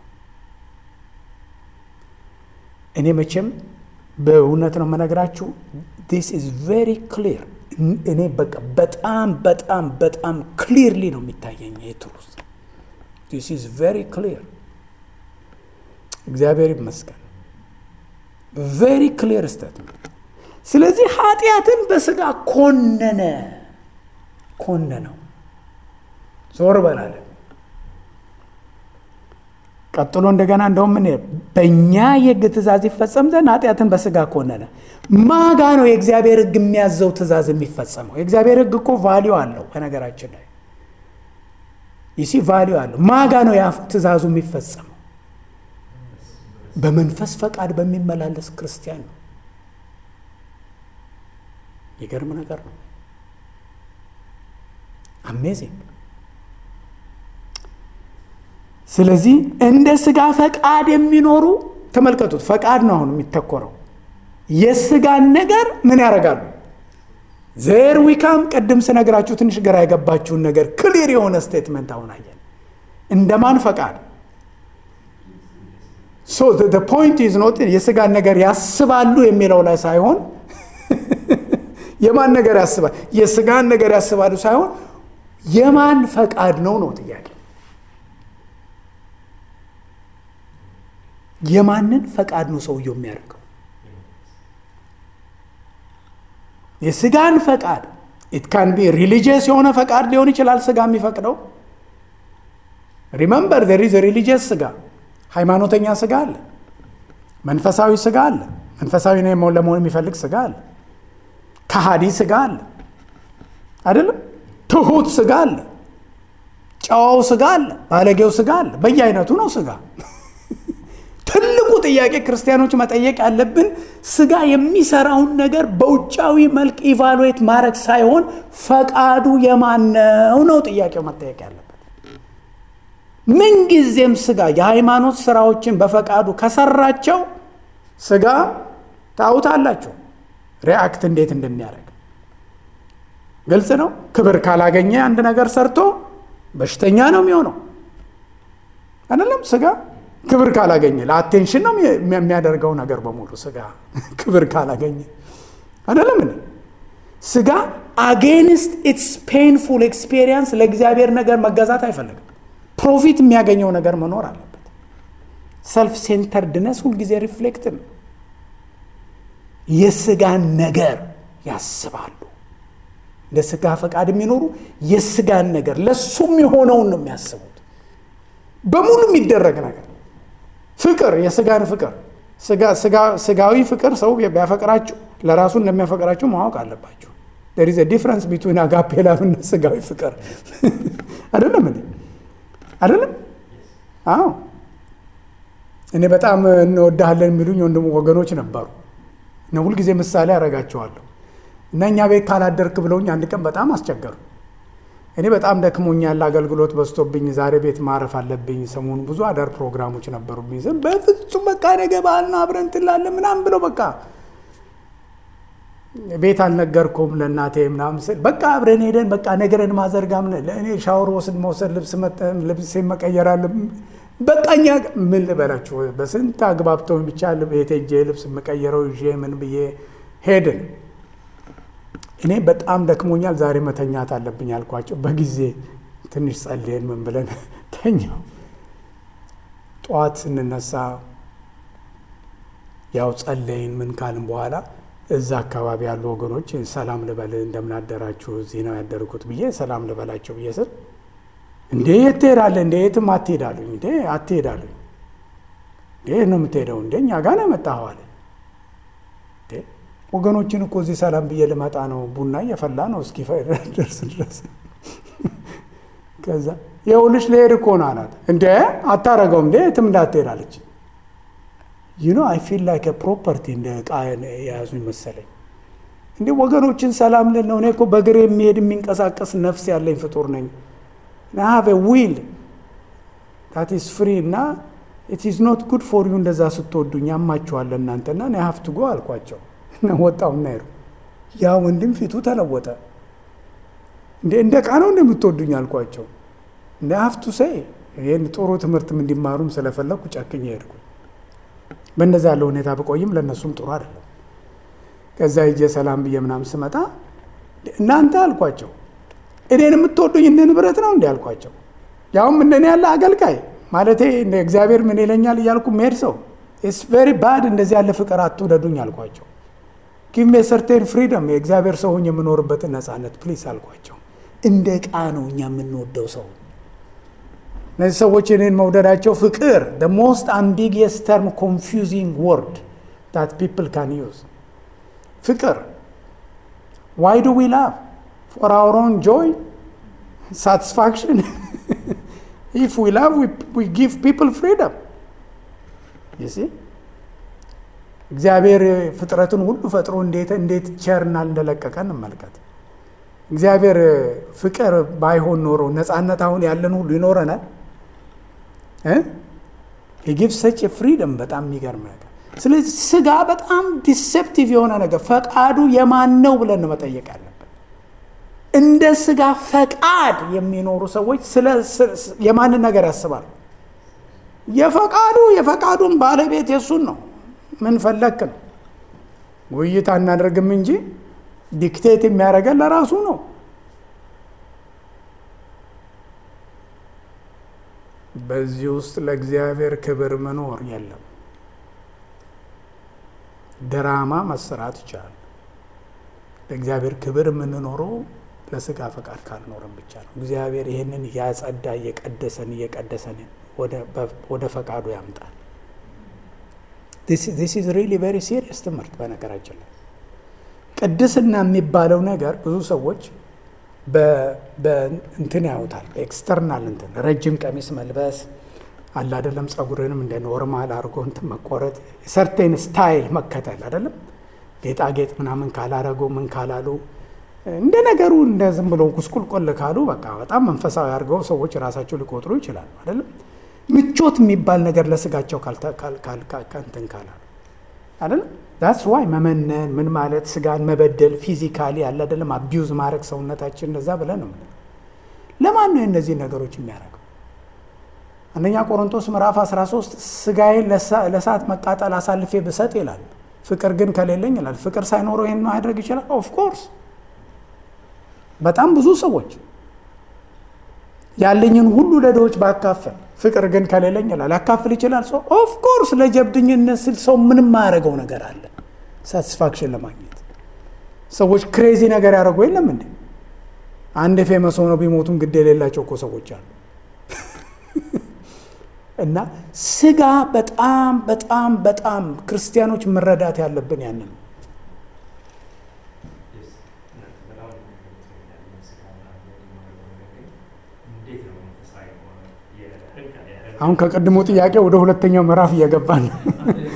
እኔ መቼም በእውነት ነው የምነግራችሁ። this is very clear። እኔ በቃ በጣም ክሊርሊ ነው የሚታየኝ የትሩዝ። this is very clear። እግዚአብሔር ይመስገን። very clear statement። ስለዚህ ኃጢአትን በሥጋ ኮነነው፣ ዞር በላለ። ቀጥሎ እንደገና እንደውም ምን በእኛ የሕግ ትእዛዝ ይፈጸም ዘንድ ኃጢአትን በሥጋ ኮነነ። ማጋ ነው የእግዚአብሔር ሕግ የሚያዘው ትእዛዝ የሚፈጸመው? የእግዚአብሔር ሕግ እኮ ቫሊዩ አለው። በነገራችን ላይ ይሲ ቫሊዩ አለው። ማጋ ነው ያ ትእዛዙ የሚፈጸመው? በመንፈስ ፈቃድ በሚመላለስ ክርስቲያን ነው። ይገርም ነገር ነው። አሜዚንግ። ስለዚህ እንደ ሥጋ ፈቃድ የሚኖሩ ተመልከቱት፣ ፈቃድ ነው አሁን የሚተኮረው። የሥጋን ነገር ምን ያደርጋሉ? ዜር ዊካም ቅድም ስነግራችሁ ትንሽ ግራ የገባችሁን ነገር ክሊር የሆነ ስቴትመንት አሁን አየን። እንደማን ፈቃድ? so the point is not የሥጋን ነገር ያስባሉ የሚለው ላይ ሳይሆን የማን ነገር ያስባል? የሥጋን ነገር ያስባሉ ሳይሆን የማን ፈቃድ ነው ጥያቄ። የማንን ፈቃድ ነው ሰውየው የሚያደርገው? የሥጋን ፈቃድ it can be religious የሆነ ፈቃድ ሊሆን ይችላል ሥጋ የሚፈቅደው። remember there is a religious ሥጋ፣ ሃይማኖተኛ ሥጋ አለ፣ መንፈሳዊ ሥጋ አለ። መንፈሳዊ ነው ለመሆን የሚፈልግ ሥጋ አለ፣ ከሃዲ ሥጋ አለ አይደለም፣ ትሁት ሥጋ አለ፣ ጨዋው ሥጋ አለ፣ ባለጌው ሥጋ አለ። በየአይነቱ ነው ሥጋ። ትልቁ ጥያቄ ክርስቲያኖች መጠየቅ ያለብን ሥጋ የሚሰራውን ነገር በውጫዊ መልክ ኢቫሉዌት ማድረግ ሳይሆን ፈቃዱ የማነው ነው ጥያቄው መጠየቅ ያለበት። ምንጊዜም ሥጋ የሃይማኖት ስራዎችን በፈቃዱ ከሰራቸው ሥጋ ታውታላችሁ ሪአክት እንዴት እንደሚያደርግ ግልጽ ነው። ክብር ካላገኘ አንድ ነገር ሰርቶ በሽተኛ ነው የሚሆነው አይደለም? ሥጋ ክብር ካላገኘ ለአቴንሽን ነው የሚያደርገው ነገር በሙሉ። ሥጋ ክብር ካላገኘ አይደለም እንዴ? ሥጋ አጌንስት ኢትስ ፔንፉል ኤክስፔሪየንስ ለእግዚአብሔር ነገር መገዛት አይፈልግም። ፕሮፊት የሚያገኘው ነገር መኖር አለበት። ሰልፍ ሴንተርድነስ ሁልጊዜ ሪፍሌክት ነው። የሥጋን ነገር ያስባሉ። ለሥጋ ፈቃድ የሚኖሩ የሥጋን ነገር ለሱም የሆነውን ነው የሚያስቡት። በሙሉ የሚደረግ ነገር ፍቅር፣ የስጋን ፍቅር ስጋዊ ፍቅር ሰው ቢያፈቅራችሁ ለራሱ እንደሚያፈቅራችሁ ማወቅ አለባችሁ። there is a difference between አጋፔ ላቭ እና ስጋዊ ፍቅር አይደለም እንዴ? አይደለም? አዎ። እኔ በጣም እንወዳለን የሚሉኝ ወገኖች ነበሩ እና ሁልጊዜ ምሳሌ አደርጋቸዋለሁ። እና እኛ ቤት ካላደርክ ብለውኝ አንድ ቀን በጣም አስቸገሩ። እኔ በጣም ደክሞኛል፣ አገልግሎት በዝቶብኝ ዛሬ ቤት ማረፍ አለብኝ። ሰሞኑን ብዙ አዳር ፕሮግራሞች ነበሩብኝ። ዝም በፍጹም በቃ ነገ በዓልና አብረን ትላለን ምናምን ብለው በቃ ቤት አልነገርኩም ለእናቴ ምናምን ስል በቃ አብረን ሄደን በቃ ነገርን ማዘርጋም ለእኔ ሻወር መውሰድ ልብስ መቀየራል። በቃ እኛ ምን ልበላችሁ በስንት አግባብተው ብቻ ቤት ሄጄ ልብስ መቀየረው ይዤ ምን ብዬ ሄድን። እኔ በጣም ደክሞኛል ዛሬ መተኛት አለብኝ አልኳቸው። በጊዜ ትንሽ ጸልየን ምን ብለን ተኛው። ጠዋት ስንነሳ ያው ጸለይን ምን ካልን በኋላ እዛ አካባቢ ያሉ ወገኖች ሰላም ልበል እንደምን አደራችሁ እዚህ ነው ያደርኩት ብዬ ሰላም ልበላቸው ብዬ ስል እንዴ የት ትሄዳለህ እንዴ የትም አትሄዳሉኝ እንዴ አትሄዳሉኝ እንዴ ነው የምትሄደው እንዴ እኛ ጋር ነው የመጣኸው አለ። ወገኖችን እኮ እዚህ ሰላም ብዬ ልመጣ ነው፣ ቡና እየፈላ ነው እስኪደርስ ድረስ። ከዛ ይኸውልሽ ልሄድ እኮ ነው አላት። እንዴ አታረገውም እንዴ የትም እንዳትሄዳለች። I feel like a property እንደ ዕቃ የያዙኝ መሰለኝ። እንዴ ወገኖችን ሰላም ልል ነው። እኔ እኮ በእግሬ የሚሄድ የሚንቀሳቀስ ነፍስ ያለኝ ፍጡር ነኝ። I have a will that is free እና it is not good for you እንደዛ ስትወዱኝ ያማችኋል እናንተና I have to go አልኳቸው። ወጣውና ይሩ ያ ወንድም ፊቱ ተለወጠ። እንደ ዕቃ ነው እንደምትወዱኝ አልኳቸው። I have to say ይሄን ጥሩ ትምህርትም እንዲማሩም ስለፈለኩ ጨክኜ ሄድኩኝ። በእንደዛ ያለው ሁኔታ በቆይም ለነሱም ጥሩ አይደለም። ከዛ ይጄ ሰላም ብዬ ምናምን ስመጣ እናንተ አልኳቸው እኔን የምትወዱኝ እንደ ንብረት ነው እንዴ አልኳቸው። ያውም እንደኔ ያለ አገልጋይ ማለቴ እንደ እግዚአብሔር ምን ይለኛል እያልኩ መሄድ ሰው it's very bad እንደዚህ ያለ ፍቅር አትውደዱኝ አልኳቸው። give me a certain freedom የእግዚአብሔር ሰው ሆኜ የምኖርበትን ነፃነት ፕሊስ አልኳቸው። እንደ ዕቃ ነው እኛ የምንወደው ሰው። እነዚህ ሰዎች እኔን መውደዳቸው ፍቅር the most ambiguous term confusing word that people can use ፍቅር why do we love for our own joy satisfaction if we love we give people freedom you see እግዚአብሔር ፍጥረቱን ሁሉ ፈጥሮ እንዴት ቸርና እንደለቀቀ እንመልከት። እግዚአብሔር ፍቅር ባይሆን ኖሮ ነፃነት አሁን ያለን ሁሉ ይኖረናል? he gives such a freedom በጣም የሚገርም ነገር። ስለዚህ ስጋ በጣም ዲሴፕቲቭ የሆነ ነገር ፈቃዱ የማን ነው ብለን መጠየቅ አለብን። እንደ ስጋ ፈቃድ የሚኖሩ ሰዎች የማንን ነገር ያስባሉ? የፈቃዱን ባለቤት የሱን ነው። ምን ፈለክ ነው ውይይት አናደርግም እንጂ ዲክቴት የሚያደርገን ለራሱ ነው። በዚህ ውስጥ ለእግዚአብሔር ክብር መኖር የለም። ድራማ መስራት ይቻላል። ለእግዚአብሔር ክብር የምንኖረው ለስጋ ፈቃድ ካልኖረን ብቻ ነው። እግዚአብሔር ይህንን ያጸዳ እየቀደሰን ወደ ፈቃዱ ያምጣል። this is really very serious ትምህርት። በነገራችን ላይ ቅድስና የሚባለው ነገር ብዙ ሰዎች በእንትን ያውታል። ኤክስተርናል እንትን ረጅም ቀሚስ መልበስ አለ አይደለም፣ ጸጉርንም እንደ ኖርማል አድርጎ እንትን መቆረጥ፣ ሰርቴን ስታይል መከተል አይደለም። ጌጣጌጥ ምናምን ካላረጉ ምን ካላሉ እንደ ነገሩ እንደ ዝም ብሎ ቁስቁልቆል ካሉ በቃ በጣም መንፈሳዊ አድርገው ሰዎች ራሳቸው ሊቆጥሩ ይችላሉ አይደለም። ምቾት የሚባል ነገር ለስጋቸው እንትን ካላሉ አይደለም። that's why መመነን ምን ማለት ስጋን መበደል ፊዚካሊ አለ አይደለም፣ አቢዩዝ ማድረግ ሰውነታችን እንደዛ ብለን ነው። ለማን ነው እነዚህ ነገሮች የሚያደርገው? አንደኛ ቆሮንቶስ ምዕራፍ 13 ስጋዬን ለእሳት መቃጠል አሳልፌ ብሰጥ ይላል፣ ፍቅር ግን ከሌለኝ ይላል። ፍቅር ሳይኖረው ይሄን ማድረግ ይችላል? ኦፍ ኮርስ። በጣም ብዙ ሰዎች ያለኝን ሁሉ ለድሆች ባካፈል ፍቅር ግን ከሌለኝ ይላል፣ ያካፍል ይችላል ሰው? ኦፍ ኮርስ። ለጀብድኝነት ስል ሰው ምንም ማያደርገው ነገር አለ ሳቲስፋክሽን ለማግኘት። ሰዎች ክሬዚ ነገር ያደርጉ የለም እንዴ? አንድ ፌመስ ሆነው ቢሞቱም ግድ የሌላቸው እኮ ሰዎች አሉ። እና ስጋ በጣም በጣም በጣም ክርስቲያኖች መረዳት ያለብን ያንን ነው። አሁን ከቀድሞ ጥያቄ ወደ ሁለተኛው ምዕራፍ እየገባን ነው።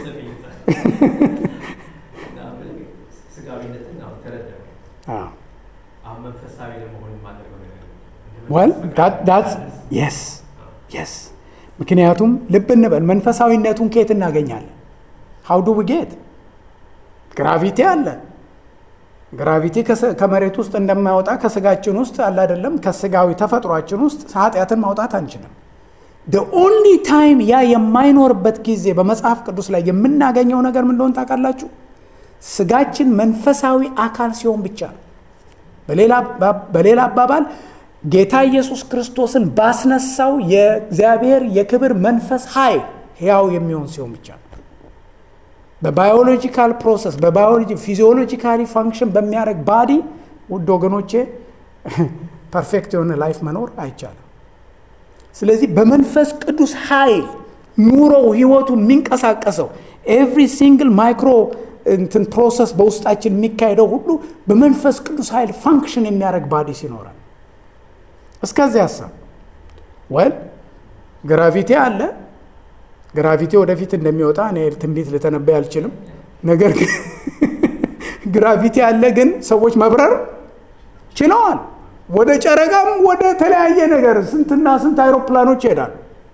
ምክንያቱም ልብ እንበል መንፈሳዊነቱን ከየት እናገኛለን? how do we get? ግራቪቲ አለ። ግራቪቲ ከመሬት ውስጥ እንደማይወጣ ከስጋችን ውስጥ አለ አይደለም? ከስጋዊ ተፈጥሯችን ውስጥ ኃጢአትን ማውጣት አንችልም። the only time ያ የማይኖርበት ጊዜ በመጽሐፍ ቅዱስ ላይ የምናገኘው ነገር ምን እንደሆነ ታውቃላችሁ? ስጋችን መንፈሳዊ አካል ሲሆን ብቻ ነው። በሌላ አባባል ጌታ ኢየሱስ ክርስቶስን ባስነሳው የእግዚአብሔር የክብር መንፈስ ኃይል ሕያው የሚሆን ሲሆን ብቻ ነው። በባዮሎጂካል ፕሮሰስ ፊዚዮሎጂካሊ ፋንክሽን በሚያደርግ ባዲ ውድ ወገኖቼ ፐርፌክት የሆነ ላይፍ መኖር አይቻልም። ስለዚህ በመንፈስ ቅዱስ ኃይል ኑሮው ህይወቱ የሚንቀሳቀሰው ኤቭሪ ሲንግል ማይክሮ እንትን ፕሮሰስ በውስጣችን የሚካሄደው ሁሉ በመንፈስ ቅዱስ ኃይል ፋንክሽን የሚያደርግ ባዲ ሲኖራል። እስከዚህ ሀሳብ ግራቪቲ አለ። ግራቪቲ ወደፊት እንደሚወጣ እኔ ትንቢት ልተነበይ አልችልም። ነገር ግን ግራቪቲ አለ፣ ግን ሰዎች መብረር ችለዋል። ወደ ጨረቃም ወደ ተለያየ ነገር ስንትና ስንት አይሮፕላኖች ይሄዳሉ።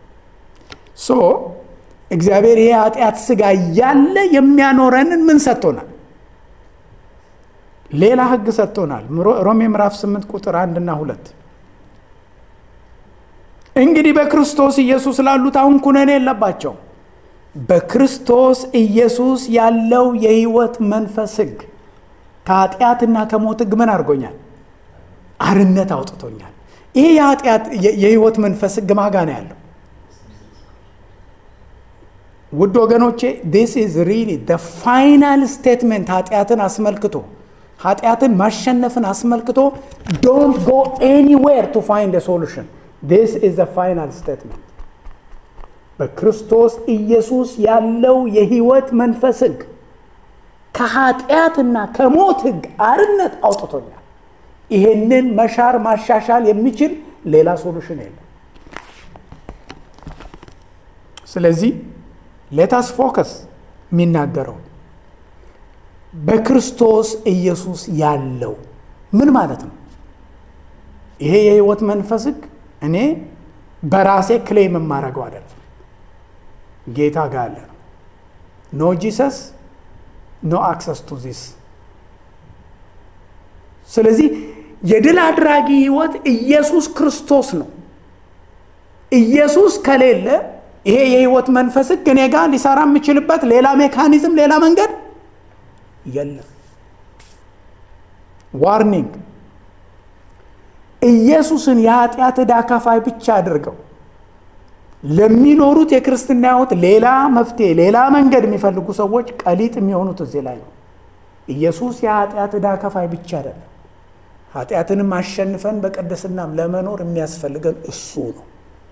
እግዚአብሔር ይሄ ኃጢአት ስጋ ያለ የሚያኖረንን ምን ሰጥቶናል? ሌላ ህግ ሰጥቶናል። ሮሜ ምዕራፍ 8 ቁጥር 1 እና 2 እንግዲህ በክርስቶስ ኢየሱስ ላሉት አሁን ኩነኔ የለባቸው። በክርስቶስ ኢየሱስ ያለው የህይወት መንፈስ ህግ ከኃጢአትና ከሞት ህግ ምን አድርጎኛል? አርነት አውጥቶኛል። ይሄ የህይወት መንፈስ ህግ ማጋ ነው ያለው? ውድ ወገኖቼ this is really the final statement ኃጢአትን አስመልክቶ ኃጢአትን ማሸነፍን አስመልክቶ don't go anywhere to find a solution. This is the final statement. በክርስቶስ ኢየሱስ ያለው የህይወት መንፈስ ህግ ከኃጢአትና ከሞት ህግ አርነት አውጥቶኛል። ይሄንን መሻር ማሻሻል የሚችል ሌላ ሶሉሽን የለም። ስለዚህ ሌታስ ፎከስ የሚናገረው በክርስቶስ ኢየሱስ ያለው ምን ማለት ነው? ይሄ የህይወት መንፈስ ህግ እኔ በራሴ ክሌም የማደርገው አይደለም፣ ጌታ ጋር አለ ነው። ኖ ጂሰስ ኖ አክሰስ ቱ ዚስ። ስለዚህ የድል አድራጊ ህይወት ኢየሱስ ክርስቶስ ነው። ኢየሱስ ከሌለ ይሄ የህይወት መንፈስ ህግ እኔ ጋር ሊሰራ የሚችልበት ሌላ ሜካኒዝም ሌላ መንገድ የለም። ዋርኒንግ፣ ኢየሱስን የኃጢአት ዕዳ ከፋይ ብቻ አድርገው ለሚኖሩት የክርስትና ህይወት ሌላ መፍትሄ ሌላ መንገድ የሚፈልጉ ሰዎች ቀሊጥ የሚሆኑት እዚህ ላይ ነው። ኢየሱስ የኃጢአት ዕዳ ከፋይ ብቻ አይደለም። ኃጢአትንም አሸንፈን በቅድስናም ለመኖር የሚያስፈልገን እሱ ነው።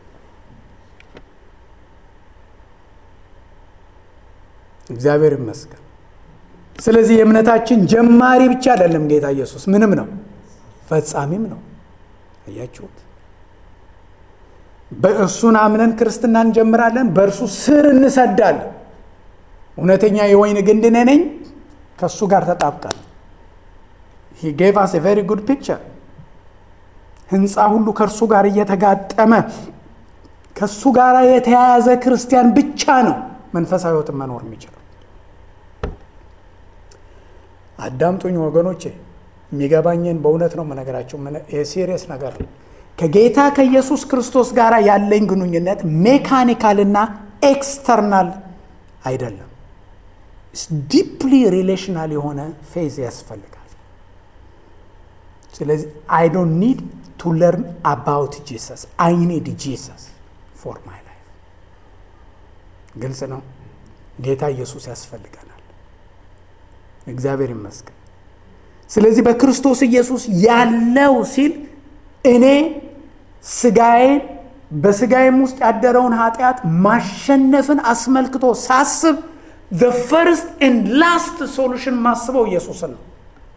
እግዚአብሔር ይመስገን። ስለዚህ የእምነታችን ጀማሪ ብቻ አይደለም ጌታ ኢየሱስ፣ ምንም ነው፣ ፈጻሚም ነው። አያችሁት? በእርሱን አምነን ክርስትና እንጀምራለን፣ በእርሱ ስር እንሰዳለን። እውነተኛ የወይን ግንድ እኔ ነኝ፣ ከእሱ ጋር ተጣብቃል። he gave us a very good picture። ህንፃ ሁሉ ከእርሱ ጋር እየተጋጠመ ከእሱ ጋር የተያያዘ ክርስቲያን ብቻ ነው መንፈሳዊ ህይወትን መኖር የሚችለው። አዳምጡኝ ወገኖቼ፣ የሚገባኝን በእውነት ነው የምነግራችሁ። የሲሪየስ ነገር ነው። ከጌታ ከኢየሱስ ክርስቶስ ጋር ያለኝ ግንኙነት ሜካኒካልና ኤክስተርናል አይደለም። ዲፕሊ ሪሌሽናል የሆነ ፌዝ ያስፈልጋል። ስለዚህ I don't need to learn about Jesus. I need Jesus for my life. ግልጽ ነው። ጌታ ኢየሱስ ያስፈልገናል። እግዚአብሔር ይመስገን። ስለዚህ በክርስቶስ ኢየሱስ ያለው ሲል እኔ ስጋዬን በስጋዬም ውስጥ ያደረውን ኃጢአት ማሸነፍን አስመልክቶ ሳስብ the first and last solution ማስበው ኢየሱስን ነው።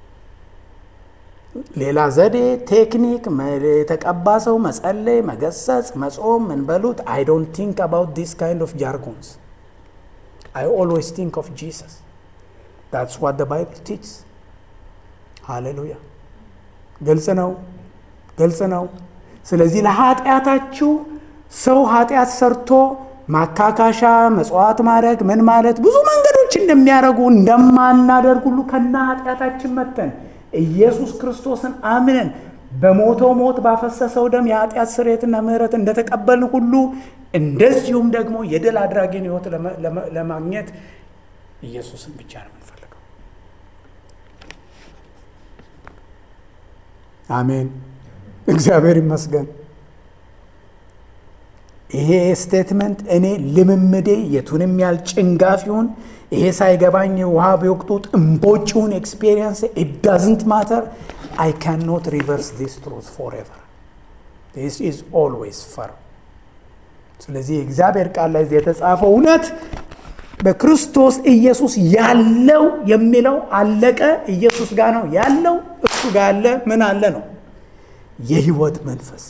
ሌላ ዘዴ፣ ቴክኒክ፣ የተቀባ ሰው መጸለይ፣ መገሰጽ፣ መጾም ምን በሉት I don't think about this kind of jargons. I always think of Jesus. That's what the Bible teaches. Hallelujah. ግልጽ ነው፣ ግልጽ ነው። ስለዚህ ለኃጢአታችሁ ሰው ኃጢአት ሰርቶ ማካካሻ መጽዋዕት ማድረግ ምን ማለት ብዙ መንገዶች እንደሚያደርጉ እንደማናደርግ ሁሉ ከና ኃጢአታችን መተን ኢየሱስ ክርስቶስን አምነን በሞተው ሞት ባፈሰሰው ደም የኃጢአት ስርየትና ምሕረት እንደተቀበልን ሁሉ እንደዚሁም ደግሞ የድል አድራጊን ሕይወት ለማግኘት ኢየሱስን ብቻ ነው የምንፈልገው። አሜን። እግዚአብሔር ይመስገን። ይሄ ስቴትመንት እኔ ልምምዴ የቱንም ያህል ጭንጋፍ ይሁን ይሄ ሳይገባኝ ውሃ ቢወቅጡት እምቦጭውን ኤክስፔሪየንስ it doesn't matter. I cannot reverse this truth forever. This is always firm. ስለዚህ እግዚአብሔር ቃል ላይ የተጻፈው እውነት በክርስቶስ ኢየሱስ ያለው የሚለው አለቀ። ኢየሱስ ጋር ነው ያለው። እሱ ጋር ያለ ምን አለ ነው የሕይወት መንፈስ።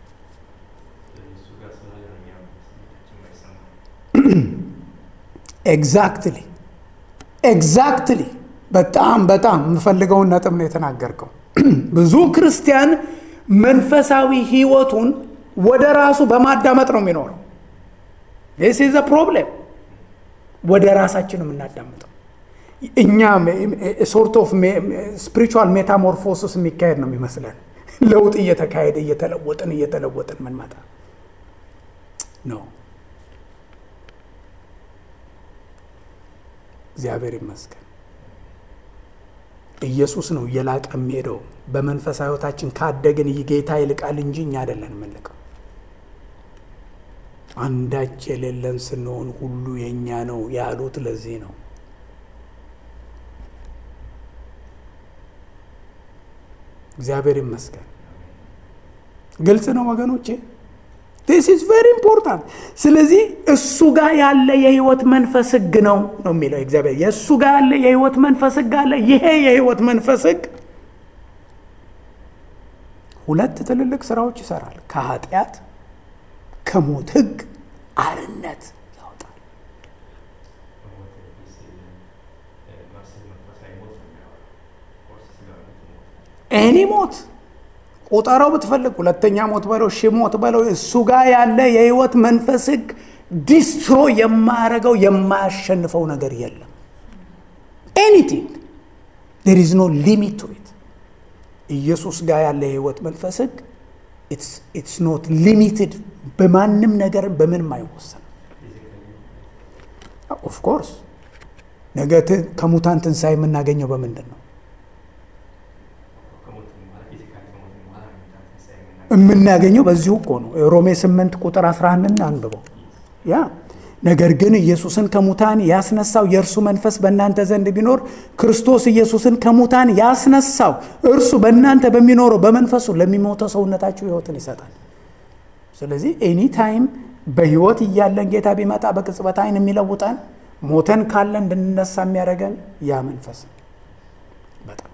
ኤግዛክትሊ በጣም የምፈልገውን ነጥብ ነው የተናገርከው። ብዙ ክርስቲያን መንፈሳዊ ሕይወቱን ወደ ራሱ በማዳመጥ ነው የሚኖረው። this is a problem። ወደ ራሳችን የምናዳምጠው እኛ ሶርት ኦፍ ስፒሪቹዋል ሜታሞርፎሲስ የሚካሄድ ነው የሚመስለን። ለውጥ እየተካሄደ እየተለወጥን ምን መጣ ነው። እግዚአብሔር ይመስገን። ኢየሱስ ነው እየላቀ የሚሄደው። በመንፈሳዊ ሕይወታችን ካደግን ጌታ ይልቃል እንጂ እኛ አይደለን የምንልቀው። አንዳች የሌለን ስንሆን ሁሉ የኛ ነው ያሉት ለዚህ ነው። እግዚአብሔር ይመስገን። ግልጽ ነው ወገኖቼ። this is very important። ስለዚህ እሱ ጋር ያለ የሕይወት መንፈስ ሕግ ነው የሚለው እግዚአብሔር። የእሱ ጋር ያለ የሕይወት መንፈስ ሕግ አለ። ይሄ የሕይወት መንፈስ ሕግ ሁለት ትልልቅ ስራዎች ይሰራል። ከኃጢአት ከሞት ሕግ አርነት ያወጣል። እኔ ሞት ቁጠራው ብትፈልግ ሁለተኛ ሞት በለው ሺህ ሞት በለው እሱ ጋር ያለ የሕይወት መንፈስ ሕግ ዲስትሮይ የማያደርገው የማያሸንፈው ነገር የለም። anything there is no limit to it። ኢየሱስ ጋር ያለ የሕይወት መንፈስ ሕግ it's not limited። በማንም ነገር በምንም አይወሰንም። of course ነገ ከሙታን ትንሣኤ የምናገኘው በምንድን ነው? የምናገኘው በዚሁ እኮ ነው። ሮሜ 8 ቁጥር 11 አንብበው። ያ ነገር ግን ኢየሱስን ከሙታን ያስነሳው የእርሱ መንፈስ በእናንተ ዘንድ ቢኖር ክርስቶስ ኢየሱስን ከሙታን ያስነሳው እርሱ በእናንተ በሚኖረው በመንፈሱ ለሚሞተው ሰውነታችሁ ሕይወትን ይሰጣል። ስለዚህ ኤኒ ታይም በሕይወት እያለን ጌታ ቢመጣ በቅጽበት ዓይን የሚለውጠን ሞተን ካለን እንድንነሳ የሚያደርገን ያ መንፈስ ነው። በጣም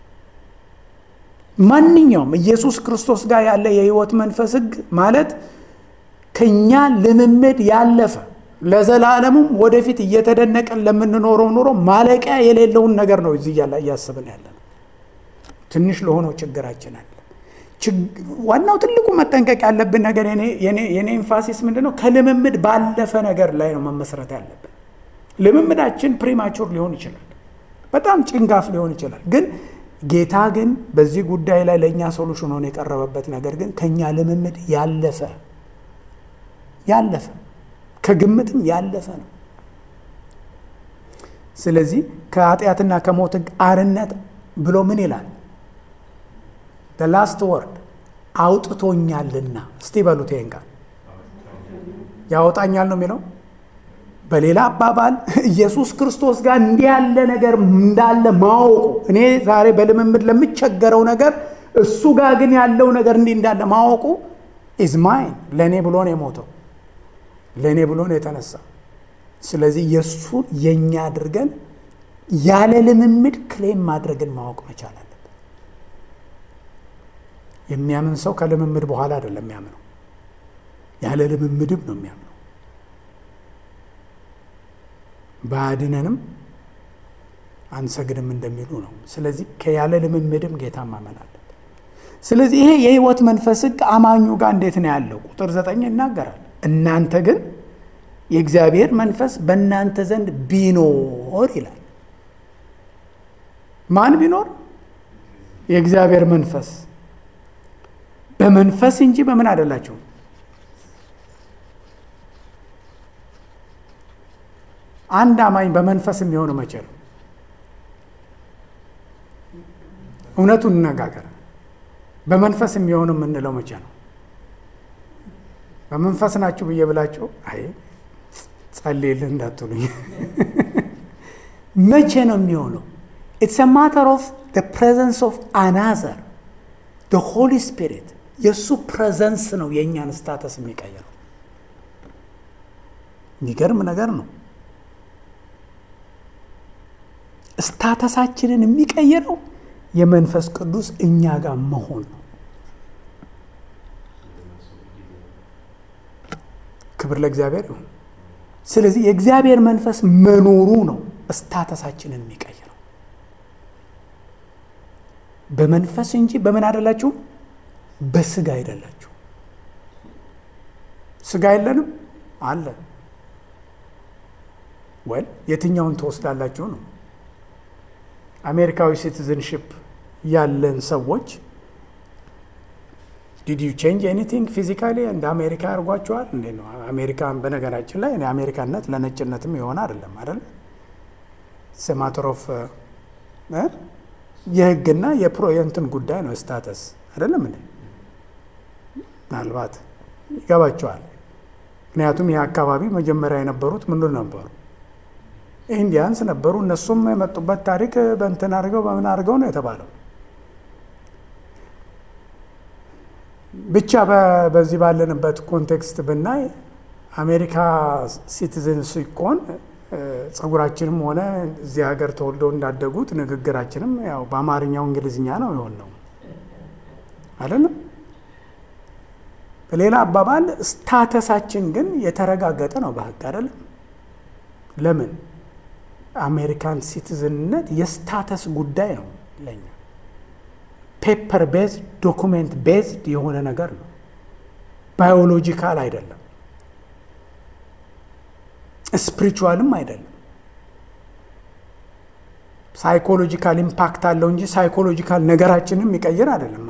ማንኛውም ኢየሱስ ክርስቶስ ጋር ያለ የሕይወት መንፈስ ሕግ ማለት ከኛ ልምምድ ያለፈ ለዘላለሙም ወደፊት እየተደነቀን ለምንኖረው ኑሮ ማለቂያ የሌለውን ነገር ነው እዚህ እያሰብን ያለን። ትንሽ ለሆነው ችግራችን አለ። ዋናው ትልቁ መጠንቀቅ ያለብን ነገር የኔ ኤምፋሲስ ምንድነው? ከልምምድ ባለፈ ነገር ላይ ነው መመስረት ያለብን። ልምምዳችን ፕሪማቹር ሊሆን ይችላል፣ በጣም ጭንጋፍ ሊሆን ይችላል። ግን ጌታ ግን በዚህ ጉዳይ ላይ ለእኛ ሶሉሽን ሆኖ የቀረበበት ነገር ግን ከኛ ልምምድ ያለፈ ከግምትም ያለፈ ነው። ስለዚህ ከኃጢአትና ከሞት አርነት ብሎ ምን ይላል? the last word አውጥቶኛልና። እስቲ በሉት ይሄን ቃል ያወጣኛል ነው የሚለው። በሌላ አባባል ኢየሱስ ክርስቶስ ጋር እንዲህ ያለ ነገር እንዳለ ማወቁ፣ እኔ ዛሬ በልምምድ ለምቸገረው ነገር እሱ ጋር ግን ያለው ነገር እንዲህ እንዳለ ማወቁ ኢዝ ማይን ለእኔ ብሎ ነው የሞተው፣ ለእኔ ብሎ ነው የተነሳው። ስለዚህ የእሱን የእኛ አድርገን ያለ ልምምድ ክሌም ማድረግን ማወቅ መቻል አለብን። የሚያምን ሰው ከልምምድ በኋላ አይደለም የሚያምነው፣ ያለ ልምምድም ነው የሚያምነው። ባያድነንም አንሰግድም እንደሚሉ ነው። ስለዚህ ከያለ ልምምድም ጌታ ማመን አለብን። ስለዚህ ይሄ የሕይወት መንፈስ ሕግ አማኙ ጋር እንዴት ነው ያለው? ቁጥር 9 ይናገራል። እናንተ ግን የእግዚአብሔር መንፈስ በእናንተ ዘንድ ቢኖር ይላል። ማን ቢኖር? የእግዚአብሔር መንፈስ። በመንፈስ እንጂ በምን አይደላችሁም። አንድ አማኝ በመንፈስ የሚሆነው መቼ ነው? እውነቱን እንነጋገር። በመንፈስ የሚሆነው የምንለው መቼ ነው? በመንፈስ ናችሁ ብዬ ብላችሁ አይ ጸልይልህ እንዳትሉኝ። መቼ ነው የሚሆነው? It's a matter of the presence of another, the Holy Spirit. የእሱ ፕሬዘንስ ነው የእኛን ስታተስ የሚቀይረው። የሚገርም ነገር ነው። ስታተሳችንን የሚቀይረው የመንፈስ ቅዱስ እኛ ጋር መሆን ነው። ክብር ለእግዚአብሔር ይሁን። ስለዚህ የእግዚአብሔር መንፈስ መኖሩ ነው ስታተሳችንን የሚቀይረው። በመንፈስ እንጂ በምን አይደላችሁ? በስጋ አይደላችሁ። ስጋ የለንም አለ ወይ? የትኛውን ትወስዳላችሁ ነው? አሜሪካዊ ሲቲዝንሺፕ ያለን ሰዎች ዲድ ዩ ቼንጅ ኤኒቲንግ ፊዚካሊ? እንደ አሜሪካ ያርጓቸዋል እንዴ ነው? አሜሪካን በነገራችን ላይ አሜሪካነት ለነጭነትም የሆነ አይደለም አይደል? ማተር ኦፍ የህግና የፕሮየንትን ጉዳይ ነው ስታተስ አይደለም እንዴ? ምናልባት ይገባቸዋል። ምክንያቱም ይህ አካባቢ መጀመሪያ የነበሩት ምንድን ነበሩ? ኢንዲያንስ ነበሩ። እነሱም የመጡበት ታሪክ በእንትን አድርገው በምን አድርገው ነው የተባለው። ብቻ በዚህ ባለንበት ኮንቴክስት ብናይ አሜሪካ ሲቲዝን ሲኮን ጸጉራችንም ሆነ እዚህ ሀገር ተወልደው እንዳደጉት ንግግራችንም ያው በአማርኛው እንግሊዝኛ ነው የሆነው አይደለም። በሌላ አባባል ስታተሳችን ግን የተረጋገጠ ነው በህግ አይደለም። ለምን? አሜሪካን ሲቲዝንነት የስታተስ ጉዳይ ነው ለኛ። ፔፐር ቤዝድ ዶኩሜንት ቤዝድ የሆነ ነገር ነው፣ ባዮሎጂካል አይደለም፣ ስፒሪቹዋልም አይደለም። ሳይኮሎጂካል ኢምፓክት አለው እንጂ ሳይኮሎጂካል ነገራችንን የሚቀይር አይደለም።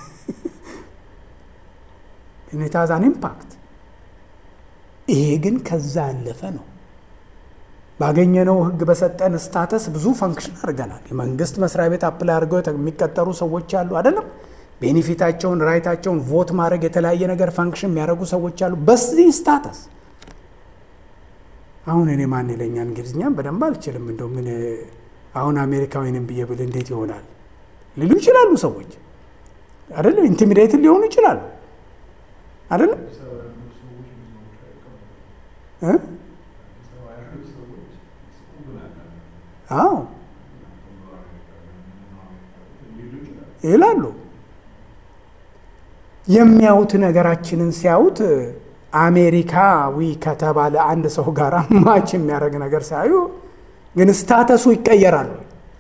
ኢንታዛን ኢምፓክት። ይሄ ግን ከዛ ያለፈ ነው። ባገኘነው ህግ በሰጠን ስታተስ ብዙ ፈንክሽን አድርገናል። የመንግስት መስሪያ ቤት አፕላይ አድርገው የሚቀጠሩ ሰዎች አሉ አይደለም? ቤኔፊታቸውን፣ ራይታቸውን ቮት ማድረግ የተለያየ ነገር ፈንክሽን የሚያደርጉ ሰዎች አሉ በዚህ ስታተስ። አሁን እኔ ማን ይለኛል? እንግሊዝኛም በደንብ አልችልም። እንደው ምን አሁን አሜሪካዊንም ብዬ ብል እንዴት ይሆናል ሊሉ ይችላሉ ሰዎች አይደለም? ኢንቲሚዴት ሊሆኑ ይችላሉ አይደለም? አዎ ይላሉ። የሚያዩት ነገራችንን ሲያዩት አሜሪካዊ ከተባለ አንድ ሰው ጋር ማች የሚያደርግ ነገር ሲያዩ ግን ስታተሱ ይቀየራል።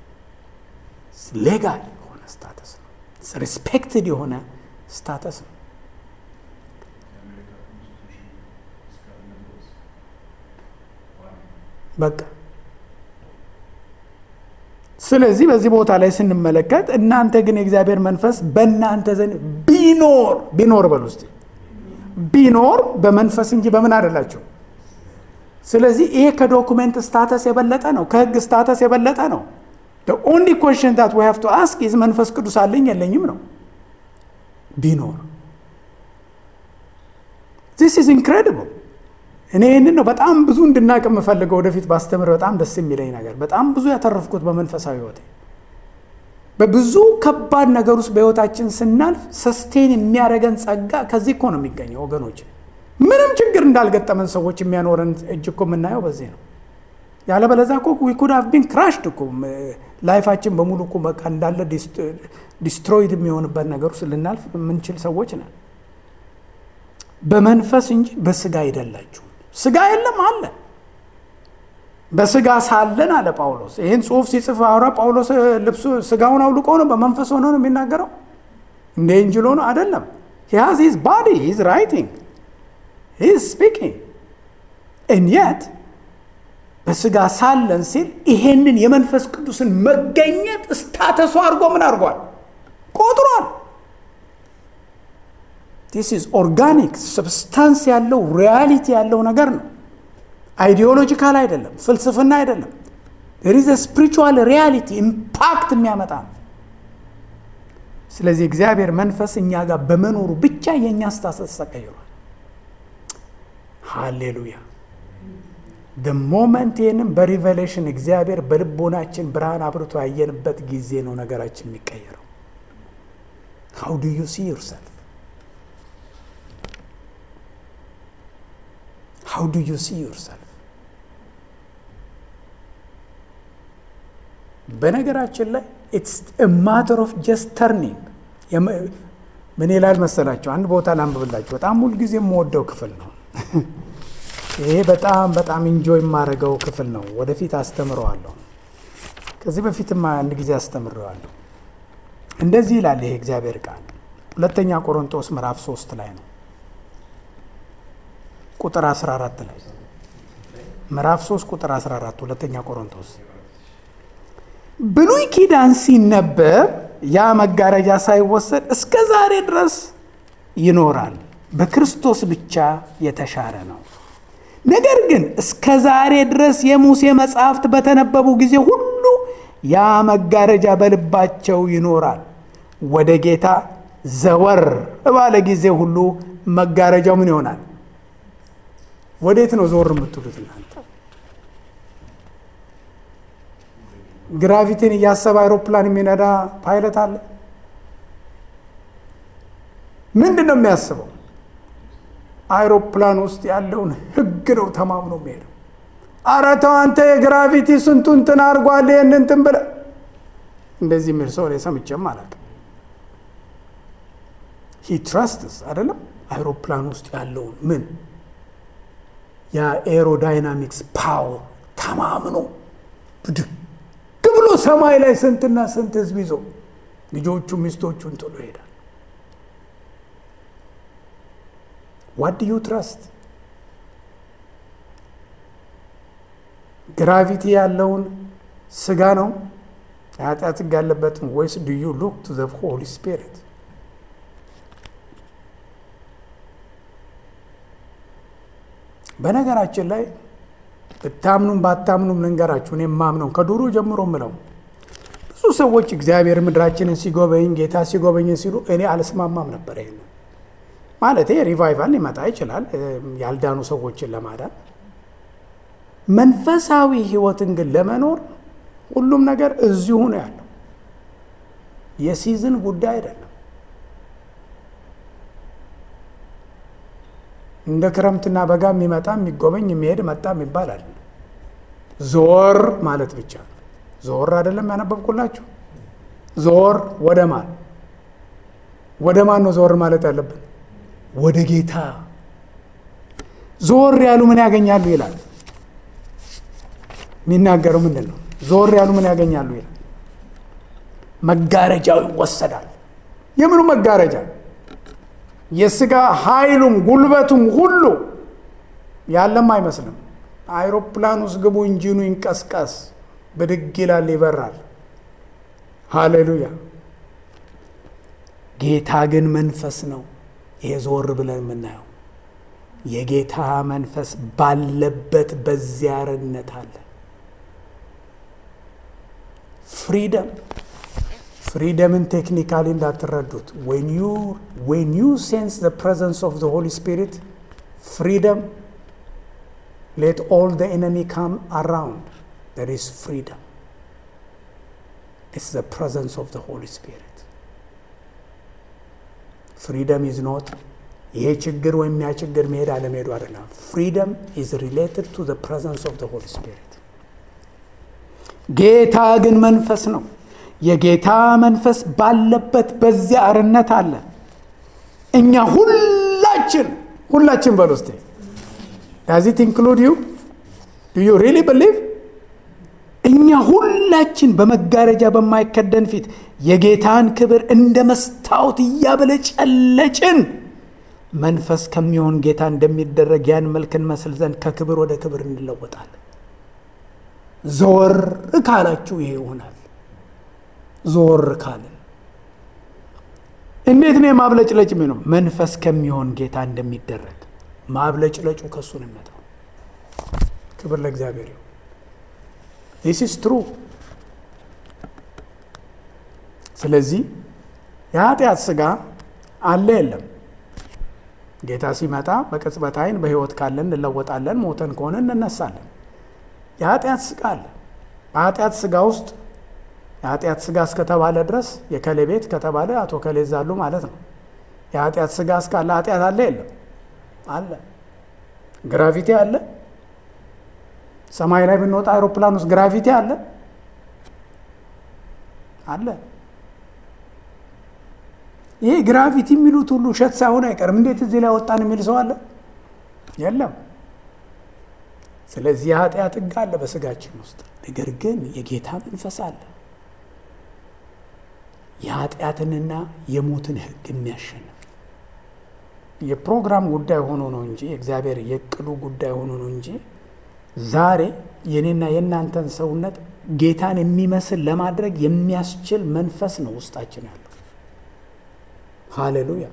ሌጋል የሆነ ስታተስ ነው፣ ሪስፔክትድ የሆነ ስታተስ ነው። በቃ ስለዚህ በዚህ ቦታ ላይ ስንመለከት እናንተ ግን የእግዚአብሔር መንፈስ በእናንተ ዘንድ ቢኖር በሉ እስቲ። ቢኖር በመንፈስ እንጂ በምን አይደላችሁ። ስለዚህ ይሄ ከዶኩሜንት ስታተስ የበለጠ ነው፣ ከህግ ስታተስ የበለጠ ነው። the only question that we have to ask is መንፈስ ቅዱስ አለኝ የለኝም ነው። ቢኖር this is incredible። እኔ ይህንን ነው በጣም ብዙ እንድናቅ የምፈልገው። ወደፊት ባስተምር በጣም ደስ የሚለኝ ነገር፣ በጣም ብዙ ያተረፍኩት በመንፈሳዊ ህይወቴ በብዙ ከባድ ነገር ውስጥ በሕይወታችን ስናልፍ ሰስቴን የሚያደርገን ጸጋ ከዚህ እኮ ነው የሚገኘው ወገኖች። ምንም ችግር እንዳልገጠመን ሰዎች የሚያኖረን እጅ እኮ የምናየው በዚህ ነው። ያለበለዚያ እኮ we could have been crushed እኮ ላይፋችን በሙሉ እኮ በቃ እንዳለ ዲስትሮይድ የሚሆንበት ነገር ውስጥ ልናልፍ የምንችል ሰዎች ነን። በመንፈስ እንጂ በስጋ አይደላችሁም። ስጋ የለም አለ። በስጋ ሳለን አለ ጳውሎስ። ይህን ጽሑፍ ሲጽፍ አውራ ጳውሎስ ልብሱ ስጋውን አውልቆ ነው በመንፈስ ሆኖ ነው የሚናገረው? እንደ ኤንጅል ሆኖ አይደለም። he has his body, he is writing, he is speaking, and yet በስጋ ሳለን ሲል ይሄንን የመንፈስ ቅዱስን መገኘት ስታተሱ አድርጎ ምን አድርጓል? ቆጥሯል። this is organic substance ያለው ሪያሊቲ ያለው ነገር ነው። አይዲዮሎጂካል አይደለም፣ ፍልስፍና አይደለም። there is a spiritual reality impact የሚያመጣ ነው። ስለዚህ እግዚአብሔር መንፈስ እኛ ጋር በመኖሩ ብቻ የኛ አስተሳሰብ ተቀይሯል። ሃሌሉያ። the moment ይሄንን በሪቨሌሽን እግዚአብሔር በልቦናችን ብርሃን አብርቶ ያየንበት ጊዜ ነው ነገራችን የሚቀየረው። how do you see yourself? how do you see yourself? በነገራችን ላይ it's a matter of just turning። ምን ይላል መሰላችሁ? አንድ ቦታ ላንብብላችሁ። በጣም ሁል ጊዜ የምወደው ክፍል ነው። ይሄ በጣም ኢንጆይ የማደርገው ክፍል ነው። ወደፊት አስተምረዋለሁ። ከዚህ በፊትም አንድ ጊዜ አስተምረዋለሁ። እንደዚህ ይላል ይሄ እግዚአብሔር ቃል ሁለተኛ ቆሮንቶስ ምዕራፍ 3 ላይ ነው ቁጥር 14 ላይ ምዕራፍ 3 ቁጥር 14 ሁለተኛ ቆሮንቶስ። ብሉይ ኪዳን ሲነበብ ያ መጋረጃ ሳይወሰድ እስከ ዛሬ ድረስ ይኖራል፣ በክርስቶስ ብቻ የተሻረ ነው። ነገር ግን እስከ ዛሬ ድረስ የሙሴ መጻሕፍት በተነበቡ ጊዜ ሁሉ ያ መጋረጃ በልባቸው ይኖራል። ወደ ጌታ ዘወር ባለ ጊዜ ሁሉ መጋረጃው ምን ይሆናል? ወዴት ነው ዞር የምትሉት እናንተ? ግራቪቲን እያሰበ አይሮፕላን የሚነዳ ፓይለት አለ? ምንድን ነው የሚያስበው? አይሮፕላን ውስጥ ያለውን ህግ ነው ተማምኖ የሚሄደው። ኧረ ተው አንተ የግራቪቲ ስንቱን እንትን አድርጓል ይህን እንትን ብለህ እንደዚህ የሚል ሰው ላይ ሰምቼም አላውቅም። ሂ ትረስትስ አይደለም አይሮፕላን ውስጥ ያለውን ምን የኤሮዳይናሚክስ ፓወር ተማምኖ ብድግ ብሎ ሰማይ ላይ ስንትና ስንት ህዝብ ይዞ ልጆቹ ሚስቶቹን ጥሎ ይሄዳል። What do you trust? ግራቪቲ ያለውን ስጋ ነው ኃጢአት ያለበትን ወይስ do you look to the Holy Spirit? በነገራችን ላይ ብታምኑም ባታምኑም ልንገራችሁ፣ እኔ የማምነው ከዱሮ ጀምሮ ምለው ብዙ ሰዎች እግዚአብሔር ምድራችንን ሲጎበኝ ጌታ ሲጎበኝ ሲሉ እኔ አልስማማም ነበር። ይሄን ማለት ሪቫይቫል ሊመጣ ይችላል ያልዳኑ ሰዎችን ለማዳን። መንፈሳዊ ህይወትን ግን ለመኖር ሁሉም ነገር እዚሁ ነው ያለው። የሲዝን ጉዳይ አይደለም። እንደ ክረምትና በጋ የሚመጣ የሚጎበኝ የሚሄድ መጣ የሚባል አይደለም። ዞር ማለት ብቻ ነው። ዞር አይደለም ያነበብኩላችሁ። ዞር ወደ ማን ነው ዞር ማለት ያለብን? ወደ ጌታ። ዞር ያሉ ምን ያገኛሉ ይላል። የሚናገረው ምንድን ነው? ዞር ያሉ ምን ያገኛሉ ይላል። መጋረጃው ይወሰዳል። የምኑ መጋረጃ? የስጋ ኃይሉም ጉልበቱም ሁሉ ያለም አይመስልም። አይሮፕላን ውስጥ ግቡ፣ ኢንጂኑ ይንቀስቀስ፣ ብድግ ይላል፣ ይበራል። ሃሌሉያ። ጌታ ግን መንፈስ ነው። ይሄ ዞር ብለን የምናየው የጌታ መንፈስ ባለበት በዚያ አርነት አለ። ፍሪደምን ቴክኒካሊ እንዳትረዱት። when you sense the presence of the Holy Spirit, freedom, let all the enemy come around. There is freedom. It's the presence of the Holy Spirit. Freedom is not ይሄ ችግር ወይም ያ ችግር መሄድ አለመሄዱ አይደለም። Freedom is related to the presence of the Holy Spirit. ጌታ ግን መንፈስ ነው። የጌታ መንፈስ ባለበት በዚያ አርነት አለ። እኛ ሁላችን በሉ እስቲ does it include you? Do you really believe? እኛ ሁላችን በመጋረጃ በማይከደን ፊት የጌታን ክብር እንደ መስታወት እያበለጨለጭን መንፈስ ከሚሆን ጌታ እንደሚደረግ ያን መልክ እንመስል ዘንድ ከክብር ወደ ክብር እንለወጣለን። ዞር ካላችሁ ይሄ ይሆናል። ዞር ካልን እንዴት ነው ማብለጭለጭ ነው? መንፈስ ከሚሆን ጌታ እንደሚደረግ ማብለጭለጩ ከሱ ነው የሚመጣው። ክብር ለእግዚአብሔር ይሁን። This is true. ስለዚህ የኃጢአት ሥጋ አለ የለም? ጌታ ሲመጣ በቅጽበት ዓይን በሕይወት ካለን እንለወጣለን፣ ሞተን ከሆነ እንነሳለን። የኃጢአት ሥጋ አለ። በኃጢአት ሥጋ ውስጥ የኃጢአት ሥጋ እስከተባለ ድረስ የከሌ ቤት ከተባለ አቶ ከሌ ዛሉ ማለት ነው። የኃጢአት ሥጋ እስካለ ኃጢአት አለ የለም? አለ። ግራቪቲ አለ። ሰማይ ላይ ብንወጣ አውሮፕላን ውስጥ ግራቪቲ አለ አለ። ይሄ ግራቪቲ የሚሉት ሁሉ ውሸት ሳይሆን አይቀርም። እንዴት እዚህ ላይ ወጣን የሚል ሰው አለ? የለም። ስለዚህ የኃጢአት ሕግ አለ በሥጋችን ውስጥ። ነገር ግን የጌታ መንፈስ አለ፣ የኃጢአትንና የሞትን ሕግ የሚያሸንፍ። የፕሮግራም ጉዳይ ሆኖ ነው እንጂ የእግዚአብሔር የዕቅዱ ጉዳይ ሆኖ ነው እንጂ ዛሬ የኔና የእናንተን ሰውነት ጌታን የሚመስል ለማድረግ የሚያስችል መንፈስ ነው ውስጣችን ያለው። ሃሌሉያ።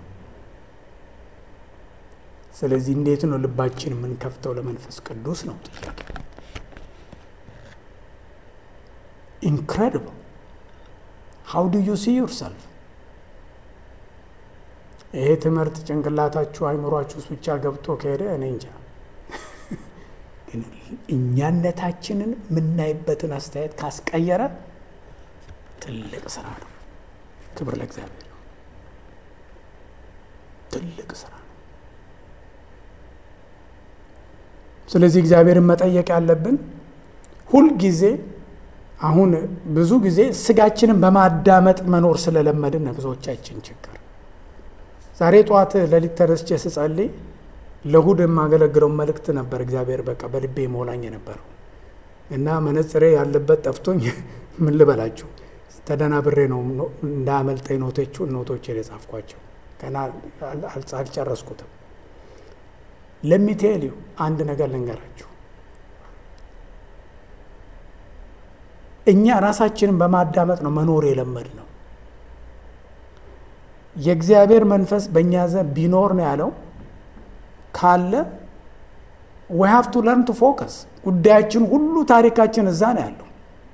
ስለዚህ እንዴት ነው ልባችን የምንከፍተው ለመንፈስ ቅዱስ ነው ጥያቄ። incredible. how do you see yourself? ይሄ ትምህርት ጭንቅላታችሁ አይምሯችሁ ብቻ ገብቶ ከሄደ እኔ እንጃ። ግን እኛነታችንን የምናይበትን አስተያየት ካስቀየረ ትልቅ ስራ ነው። ክብር ለእግዚአብሔር። ትልቅ ስራ ነው። ስለዚህ እግዚአብሔርን መጠየቅ ያለብን ሁልጊዜ አሁን ብዙ ጊዜ ስጋችንን በማዳመጥ መኖር ስለለመድን ነው ብዙዎቻችን ችግር። ዛሬ ጠዋት ለሊት ተነስቼ ስጸልይ ለእሑድ የማገለግለው መልእክት ነበር እግዚአብሔር በቃ በልቤ ሞላኝ የነበረው እና መነጽሬ ያለበት ጠፍቶኝ ምን ልበላችሁ ተደናብሬ ነው እንዳመልጠኝ ኖቶቼ የጻፍኳቸው ገና አልጨረስኩትም። ለሚቴልዩ አንድ ነገር ልንገራችሁ። እኛ ራሳችንን በማዳመጥ ነው መኖር የለመድነው። የእግዚአብሔር መንፈስ በእኛ ዘንድ ቢኖር ነው ያለው ካለ we have to learn to focus። ጉዳያችን ሁሉ ታሪካችን እዛ ነው ያለው።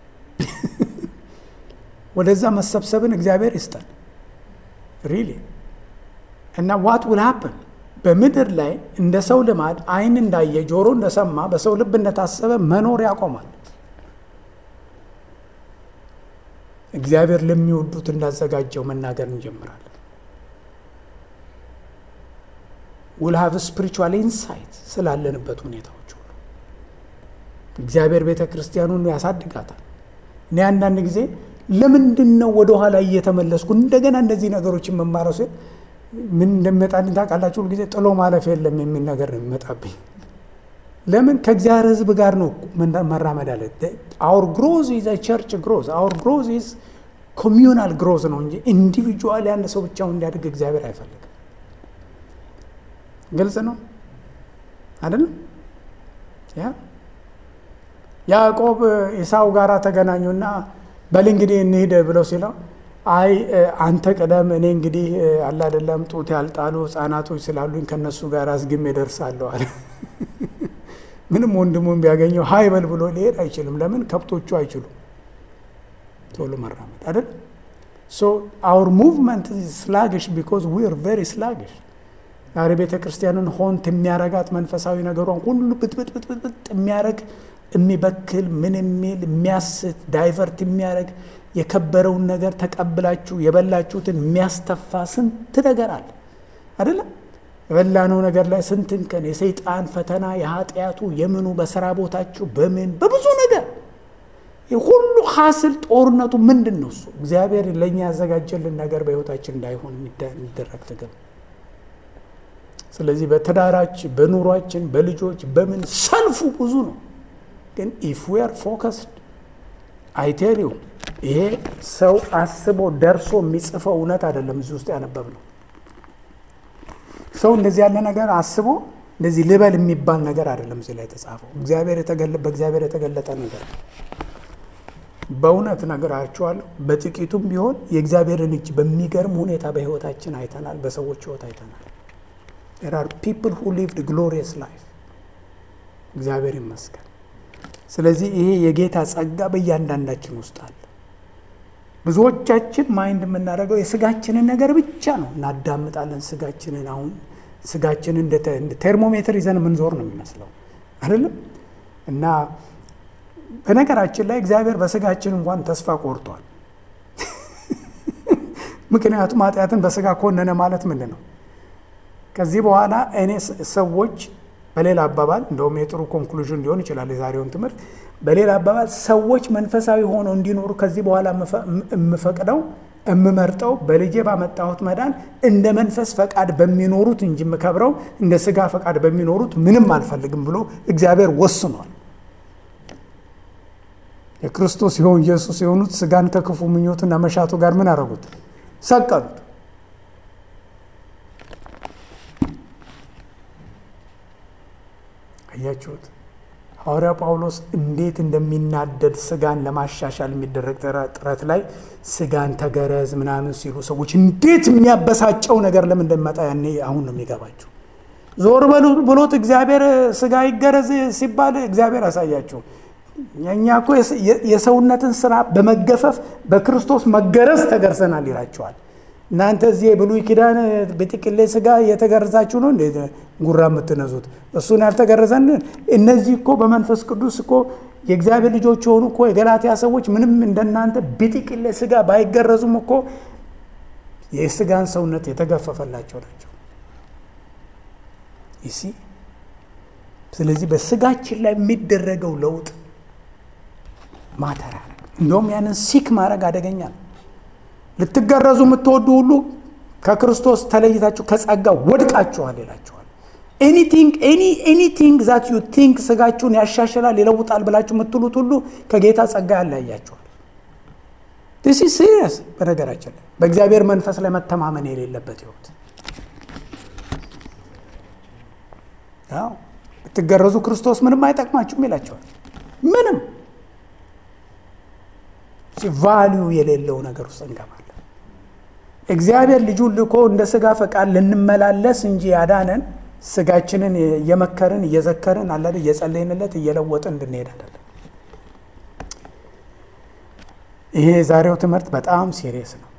ወደዛ መሰብሰብን እግዚአብሔር ይስጠን really። እና what will happen? በምድር ላይ እንደ ሰው ልማድ አይን እንዳየ ጆሮ እንደሰማ በሰው ልብ እንደታሰበ መኖር ያቆማል። እግዚአብሔር ለሚወዱት እንዳዘጋጀው መናገር እንጀምራለን። we'll have a spiritual insight ስላለንበት ሁኔታዎች ሁሉ። እግዚአብሔር ቤተ ክርስቲያኑን ያሳድጋታል። እኔ አንዳንድ ጊዜ ለምንድነው ወደ ኋላ እየተመለስኩ እንደገና እንደዚህ ነገሮችን መማረው ሲል ምን እንደመጣልኝ ታውቃላችሁ? ሁሉ ጊዜ ጥሎ ማለፍ የለም የሚል ነገር ነው የሚመጣብኝ። ለምን ከእግዚአብሔር ሕዝብ ጋር ነው መራመድ አለ። our growth is a church growth. our growth is communal growth ነው እንጂ ኢንዲቪጁዋል ያለ ሰው ብቻውን እንዲያድግ እግዚአብሔር አይፈልግም። ግልጽ ነው አይደል? ያዕቆብ ኢሳው ጋራ ተገናኙና በል እንግዲህ እንሂድ ብለው ሲለው አይ አንተ ቀደም እኔ እንግዲህ አለ አይደለም ጡት ያልጣሉ ሕፃናቶች ስላሉኝ ከነሱ ጋር አስግሜ ደርሳለሁ አለ። ምንም ወንድሙን ቢያገኘው ሃይ በል ብሎ ሊሄድ አይችልም። ለምን? ከብቶቹ አይችሉም ቶሎ መራመድ አይደል? so our movement is sluggish because we are very sluggish። ዛሬ ቤተ ክርስቲያንን ሆንት የሚያረጋት መንፈሳዊ ነገሯን ሁሉ ብጥብጥ የሚያረግ የሚበክል ምን የሚል የሚያስት ዳይቨርት የሚያረግ የከበረውን ነገር ተቀብላችሁ የበላችሁትን የሚያስተፋ ስንት ነገር አለ አይደለም? የበላነው ነገር ላይ ስንትን ቀን የሰይጣን ፈተና የኃጢአቱ የምኑ በስራ ቦታችሁ በብዙ ነገር ሁሉ ሐስል ጦርነቱ ምንድን ነው? እሱ እግዚአብሔር ለእኛ ያዘጋጀልን ነገር በሕይወታችን እንዳይሆን የሚደረግ ትግል። ስለዚህ በትዳራችን፣ በኑሯችን፣ በልጆች በምን ሰልፉ ብዙ ነው። ግን if we are focused I tell you ይሄ ሰው አስቦ ደርሶ የሚጽፈው እውነት አይደለም። እዚህ ውስጥ ያነበብነው ሰው እንደዚህ ያለ ነገር አስቦ እንደዚህ ልበል የሚባል ነገር አይደለም እዚህ ላይ የተጻፈው። በእግዚአብሔር የተገለጠ ነገር በእውነት ነገራችኋለሁ። በጥቂቱም ቢሆን የእግዚአብሔርን እጅ በሚገርም ሁኔታ በሕይወታችን አይተናል፣ በሰዎች ሕይወት አይተናል። There are people who lived a glorious life። እግዚአብሔር ይመስገን። ስለዚህ ይሄ የጌታ ጸጋ በእያንዳንዳችን ውስጥ አለ። ብዙዎቻችን ማይንድ የምናደርገው የስጋችንን ነገር ብቻ ነው። እናዳምጣለን ስጋችንን። አሁን ስጋችንን እንደ ቴርሞሜትር ይዘን የምንዞር ነው የሚመስለው አይደለም? እና በነገራችን ላይ እግዚአብሔር በስጋችን እንኳን ተስፋ ቆርጧል። ምክንያቱም ኃጢአትን በስጋ ኮነነ ማለት ምንድን ነው? ከዚህ በኋላ እኔ ሰዎች በሌላ አባባል እንደውም የጥሩ ኮንክሉዥን ሊሆን ይችላል የዛሬውን ትምህርት። በሌላ አባባል ሰዎች መንፈሳዊ ሆነው እንዲኖሩ ከዚህ በኋላ የምመርጠው በልጄ ባመጣሁት መዳን እንደ መንፈስ ፈቃድ በሚኖሩት እንጂ የምከብረው እንደ ስጋ ፈቃድ በሚኖሩት ምንም አልፈልግም ብሎ እግዚአብሔር ወስኗል። የክርስቶስ የሆኑ ኢየሱስ የሆኑት ስጋን ከክፉ ምኞትና መሻቱ ጋር ምን አደረጉት? ሰቀሉት። አያችሁት? ሐዋርያው ጳውሎስ እንዴት እንደሚናደድ ስጋን ለማሻሻል የሚደረግ ጥረት ላይ ስጋን ተገረዝ ምናምን ሲሉ ሰዎች እንዴት የሚያበሳጨው ነገር ለምን እንደሚመጣ ያኔ አሁን ነው የሚገባቸው። ዞር በሉ ብሎት እግዚአብሔር ስጋ ይገረዝ ሲባል እግዚአብሔር ያሳያቸው። እኛ እኮ የሰውነትን ስራ በመገፈፍ በክርስቶስ መገረዝ ተገርዘናል ይላቸዋል። እናንተ እዚህ የብሉይ ኪዳን በጥቅሌ ስጋ የተገረዛችሁ ነው እንዴ ጉራ የምትነዙት? እሱን ያልተገረዘን እነዚህ እኮ በመንፈስ ቅዱስ እኮ የእግዚአብሔር ልጆች የሆኑ እኮ የገላትያ ሰዎች ምንም እንደናንተ በጥቅሌ ስጋ ባይገረዙም እኮ የስጋን ሰውነት የተገፈፈላቸው ናቸው። ይሲ ስለዚህ በስጋችን ላይ የሚደረገው ለውጥ ማተራ እንደውም ያንን ሲክ ማድረግ አደገኛ ነው። ልትገረዙ የምትወዱ ሁሉ ከክርስቶስ ተለይታችሁ ከጸጋ ወድቃችኋል ይላችኋል። ኤኒቲንግ ዛት ዩ ቲንክ ስጋችሁን ያሻሽላል ይለውጣል ብላችሁ የምትሉት ሁሉ ከጌታ ጸጋ ያለያያችኋል። this is serious። በነገራችን ላይ በእግዚአብሔር መንፈስ ላይ መተማመን የሌለበት ሕይወት ያው ብትገረዙ ክርስቶስ ምንም አይጠቅማችሁም ይላችኋል። ምንም ቫልዩ የሌለው ነገር ውስጥ እንገባለን። እግዚአብሔር ልጁን ልኮ እንደ ስጋ ፈቃድ ልንመላለስ እንጂ ያዳነን ስጋችንን እየመከርን እየዘከርን አለ እየጸለይንለት እየለወጥን እንድንሄድ አይደለም። ይሄ ዛሬው ትምህርት በጣም ሲሪየስ ነው።